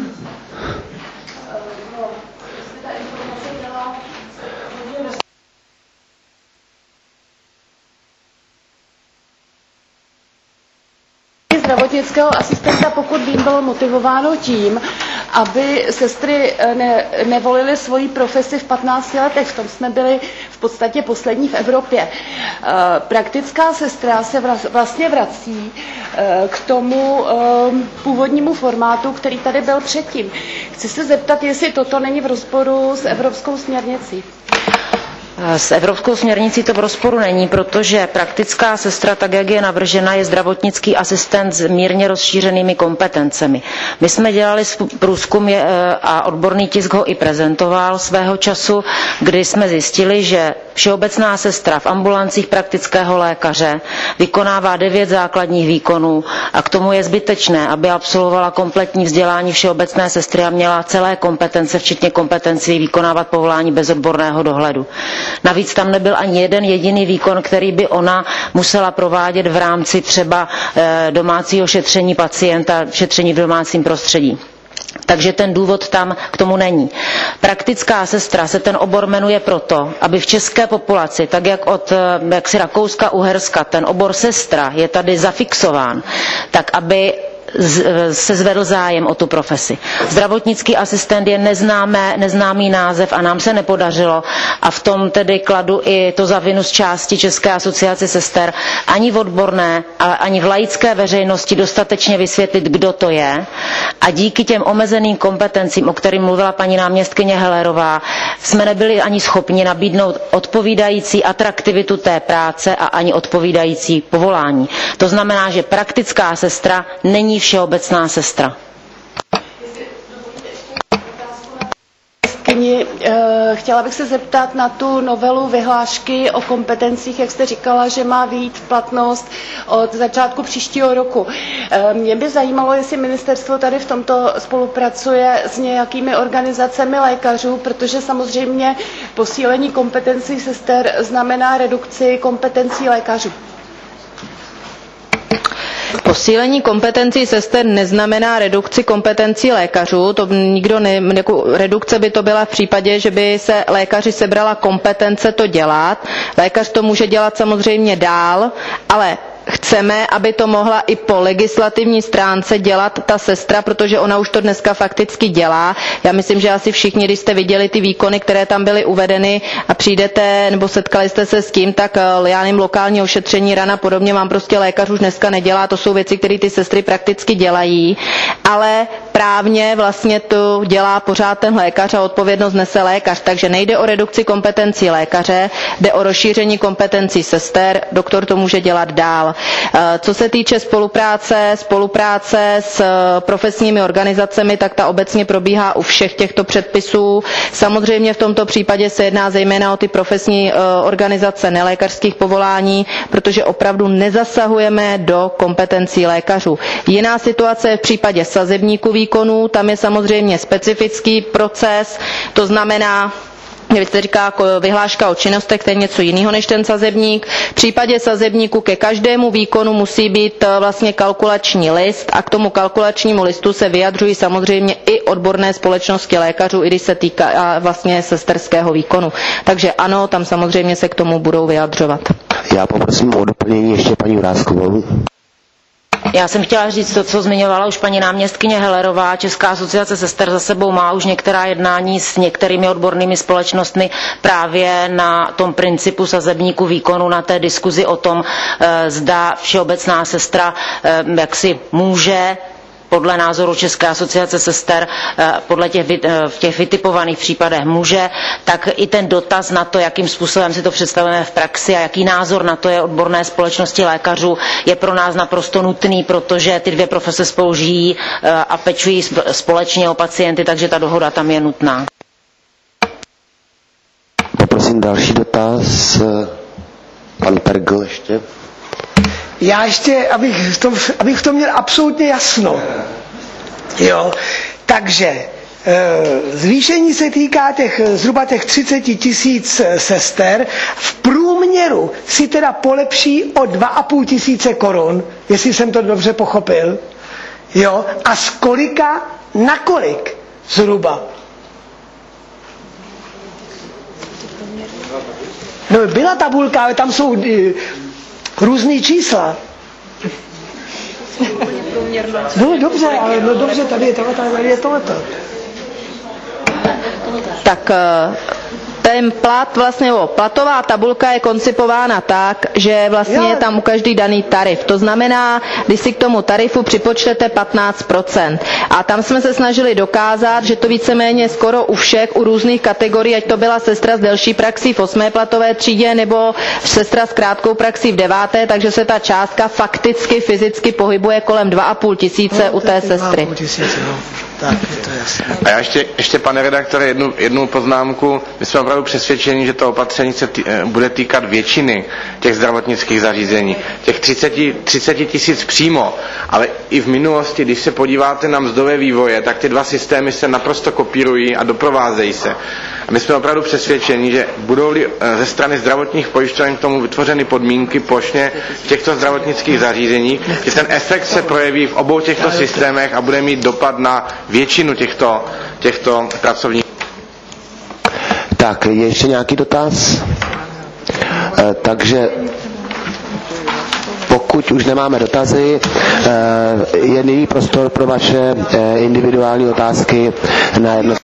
Zdravotnického asistenta, pokud vím, bylo motivováno tím, aby sestry nevolily svoji profesi v 15 letech. V tom jsme byli v podstatě poslední v Evropě. Praktická sestra se vlastně vrací k tomu původnímu formátu, který tady byl předtím. Chci se zeptat, jestli toto není v rozporu s evropskou směrnicí. S evropskou směrnicí to v rozporu není, protože praktická sestra, tak jak je navržena, je zdravotnický asistent s mírně rozšířenými kompetencemi. My jsme dělali průzkum a odborný tisk ho i prezentoval svého času, kdy jsme zjistili, že všeobecná sestra v ambulancích praktického lékaře vykonává 9 základních výkonů a k tomu je zbytečné, aby absolvovala kompletní vzdělání všeobecné sestry a měla celé kompetence, včetně kompetencí vykonávat povolání bez odborného dohledu. Navíc tam nebyl ani jeden jediný výkon, který by ona musela provádět v rámci třeba domácího šetření pacienta, šetření v domácím prostředí. Takže ten důvod tam k tomu není. Praktická sestra se ten obor jmenuje proto, aby v české populaci, tak jak od jaksi Rakouska-Uherska, ten obor sestra je tady zafixován, tak aby se zvedl zájem o tu profesi. Zdravotnický asistent je neznámý název a nám se nepodařilo, a v tom tedy kladu i to za vinu z části České asociace sester, ani v odborné, ale ani v laické veřejnosti dostatečně vysvětlit, kdo to je. A díky těm omezeným kompetencím, o kterých mluvila paní náměstkyně Hellerová, jsme nebyli ani schopni nabídnout odpovídající atraktivitu té práce a ani odpovídající povolání. To znamená, že praktická sestra není všeobecná sestra. Chtěla bych se zeptat na tu novelu vyhlášky o kompetencích, jak jste říkala, že má vyjít v platnost od začátku příštího roku. Mě by zajímalo, jestli ministerstvo tady v tomto spolupracuje s nějakými organizacemi lékařů, protože samozřejmě posílení kompetencí sester znamená redukci kompetencí lékařů. Posílení kompetencí sester neznamená redukci kompetencí lékařů, to nikdo jako redukce by to byla v případě, že by se lékaři sebrala kompetence to dělat. Lékař to může dělat samozřejmě dál, ale chceme, aby to mohla i po legislativní stránce dělat ta sestra, protože ona už to dneska fakticky dělá. Já myslím, že asi všichni, když jste viděli ty výkony, které tam byly uvedeny a přijdete nebo setkali jste se s tím, tak já nevím, lokální ošetření rana podobně vám prostě lékař už dneska nedělá. To jsou věci, které ty sestry prakticky dělají, ale právně vlastně to dělá pořád ten lékař a odpovědnost nese lékař. Takže nejde o redukci kompetencí lékaře, jde o rozšíření kompetencí sester, doktor to může dělat dál. Co se týče spolupráce s profesními organizacemi, tak ta obecně probíhá u všech těchto předpisů. Samozřejmě v tomto případě se jedná zejména o ty profesní organizace nelékařských povolání, protože opravdu nezasahujeme do kompetencí lékařů. Jiná situace je v případě sazebníků výkonů, tam je samozřejmě specifický proces, to znamená, jak se říká vyhláška o činnostech, to je něco jiného než ten sazebník. V případě sazebníku ke každému výkonu musí být vlastně kalkulační list a k tomu kalkulačnímu listu se vyjadřují samozřejmě i odborné společnosti lékařů, i když se týká vlastně sesterského výkonu. Takže ano, tam samozřejmě se k tomu budou vyjadřovat. Já poprosím o doplnění ještě paní Vráskovou. Já jsem chtěla říct to, co zmiňovala už paní náměstkyně Hellerová. Česká asociace sester za sebou má už některá jednání s některými odbornými společnostmi právě na tom principu sazebníku výkonu, na té diskuzi o tom, zda všeobecná sestra jaksi může podle názoru České asociace sester, podle těch vytipovaných případech může, tak i ten dotaz na to, jakým způsobem si to představujeme v praxi a jaký názor na to je odborné společnosti lékařů, je pro nás naprosto nutný, protože ty dvě profese spolu žijí a pečují společně o pacienty, takže ta dohoda tam je nutná. Poprosím další dotaz. Pan Pergl ještě. Já ještě, abych v tom měl absolutně jasno. Jo, takže zvýšení se týká zhruba těch 30 000 sester. V průměru si teda polepší o 2 500 korun, jestli jsem to dobře pochopil. Jo, a z kolika na kolik zhruba? No, byla tabulka, ale tam jsou různý čísla. No dobře, ale no dobře, tady je tohleto. Tak ten plat, vlastně platová tabulka je koncipována tak, že vlastně je tam u každý daný tarif. To znamená, když si k tomu tarifu připočtete 15%. A tam jsme se snažili dokázat, že to víceméně skoro u všech, u různých kategorií, ať to byla sestra s delší praxí v 8. platové třídě nebo sestra s krátkou praxí v 9., takže se ta částka fakticky, fyzicky pohybuje kolem 2 500 u té sestry. 2 500, no. Tak, je to jasné. A já ještě pane redaktore, jednu poznámku. My jsme opravdu přesvědčeni, že to opatření se bude týkat většiny těch zdravotnických zařízení. Těch 30 000 přímo, ale i v minulosti, když se podíváte na mzdové vývoje, tak ty dva systémy se naprosto kopírují a doprovázejí se. A my jsme opravdu přesvědčeni, že budou-li ze strany zdravotních pojišťoven k tomu vytvořeny podmínky plošně v těchto zdravotnických zařízeních, že ten efekt se projeví v obou těchto systémech a bude mít dopad na většinu těchto pracovníků. Tak, je ještě nějaký dotaz? Takže pokud už nemáme dotazy, je nyní prostor pro vaše individuální otázky na jedno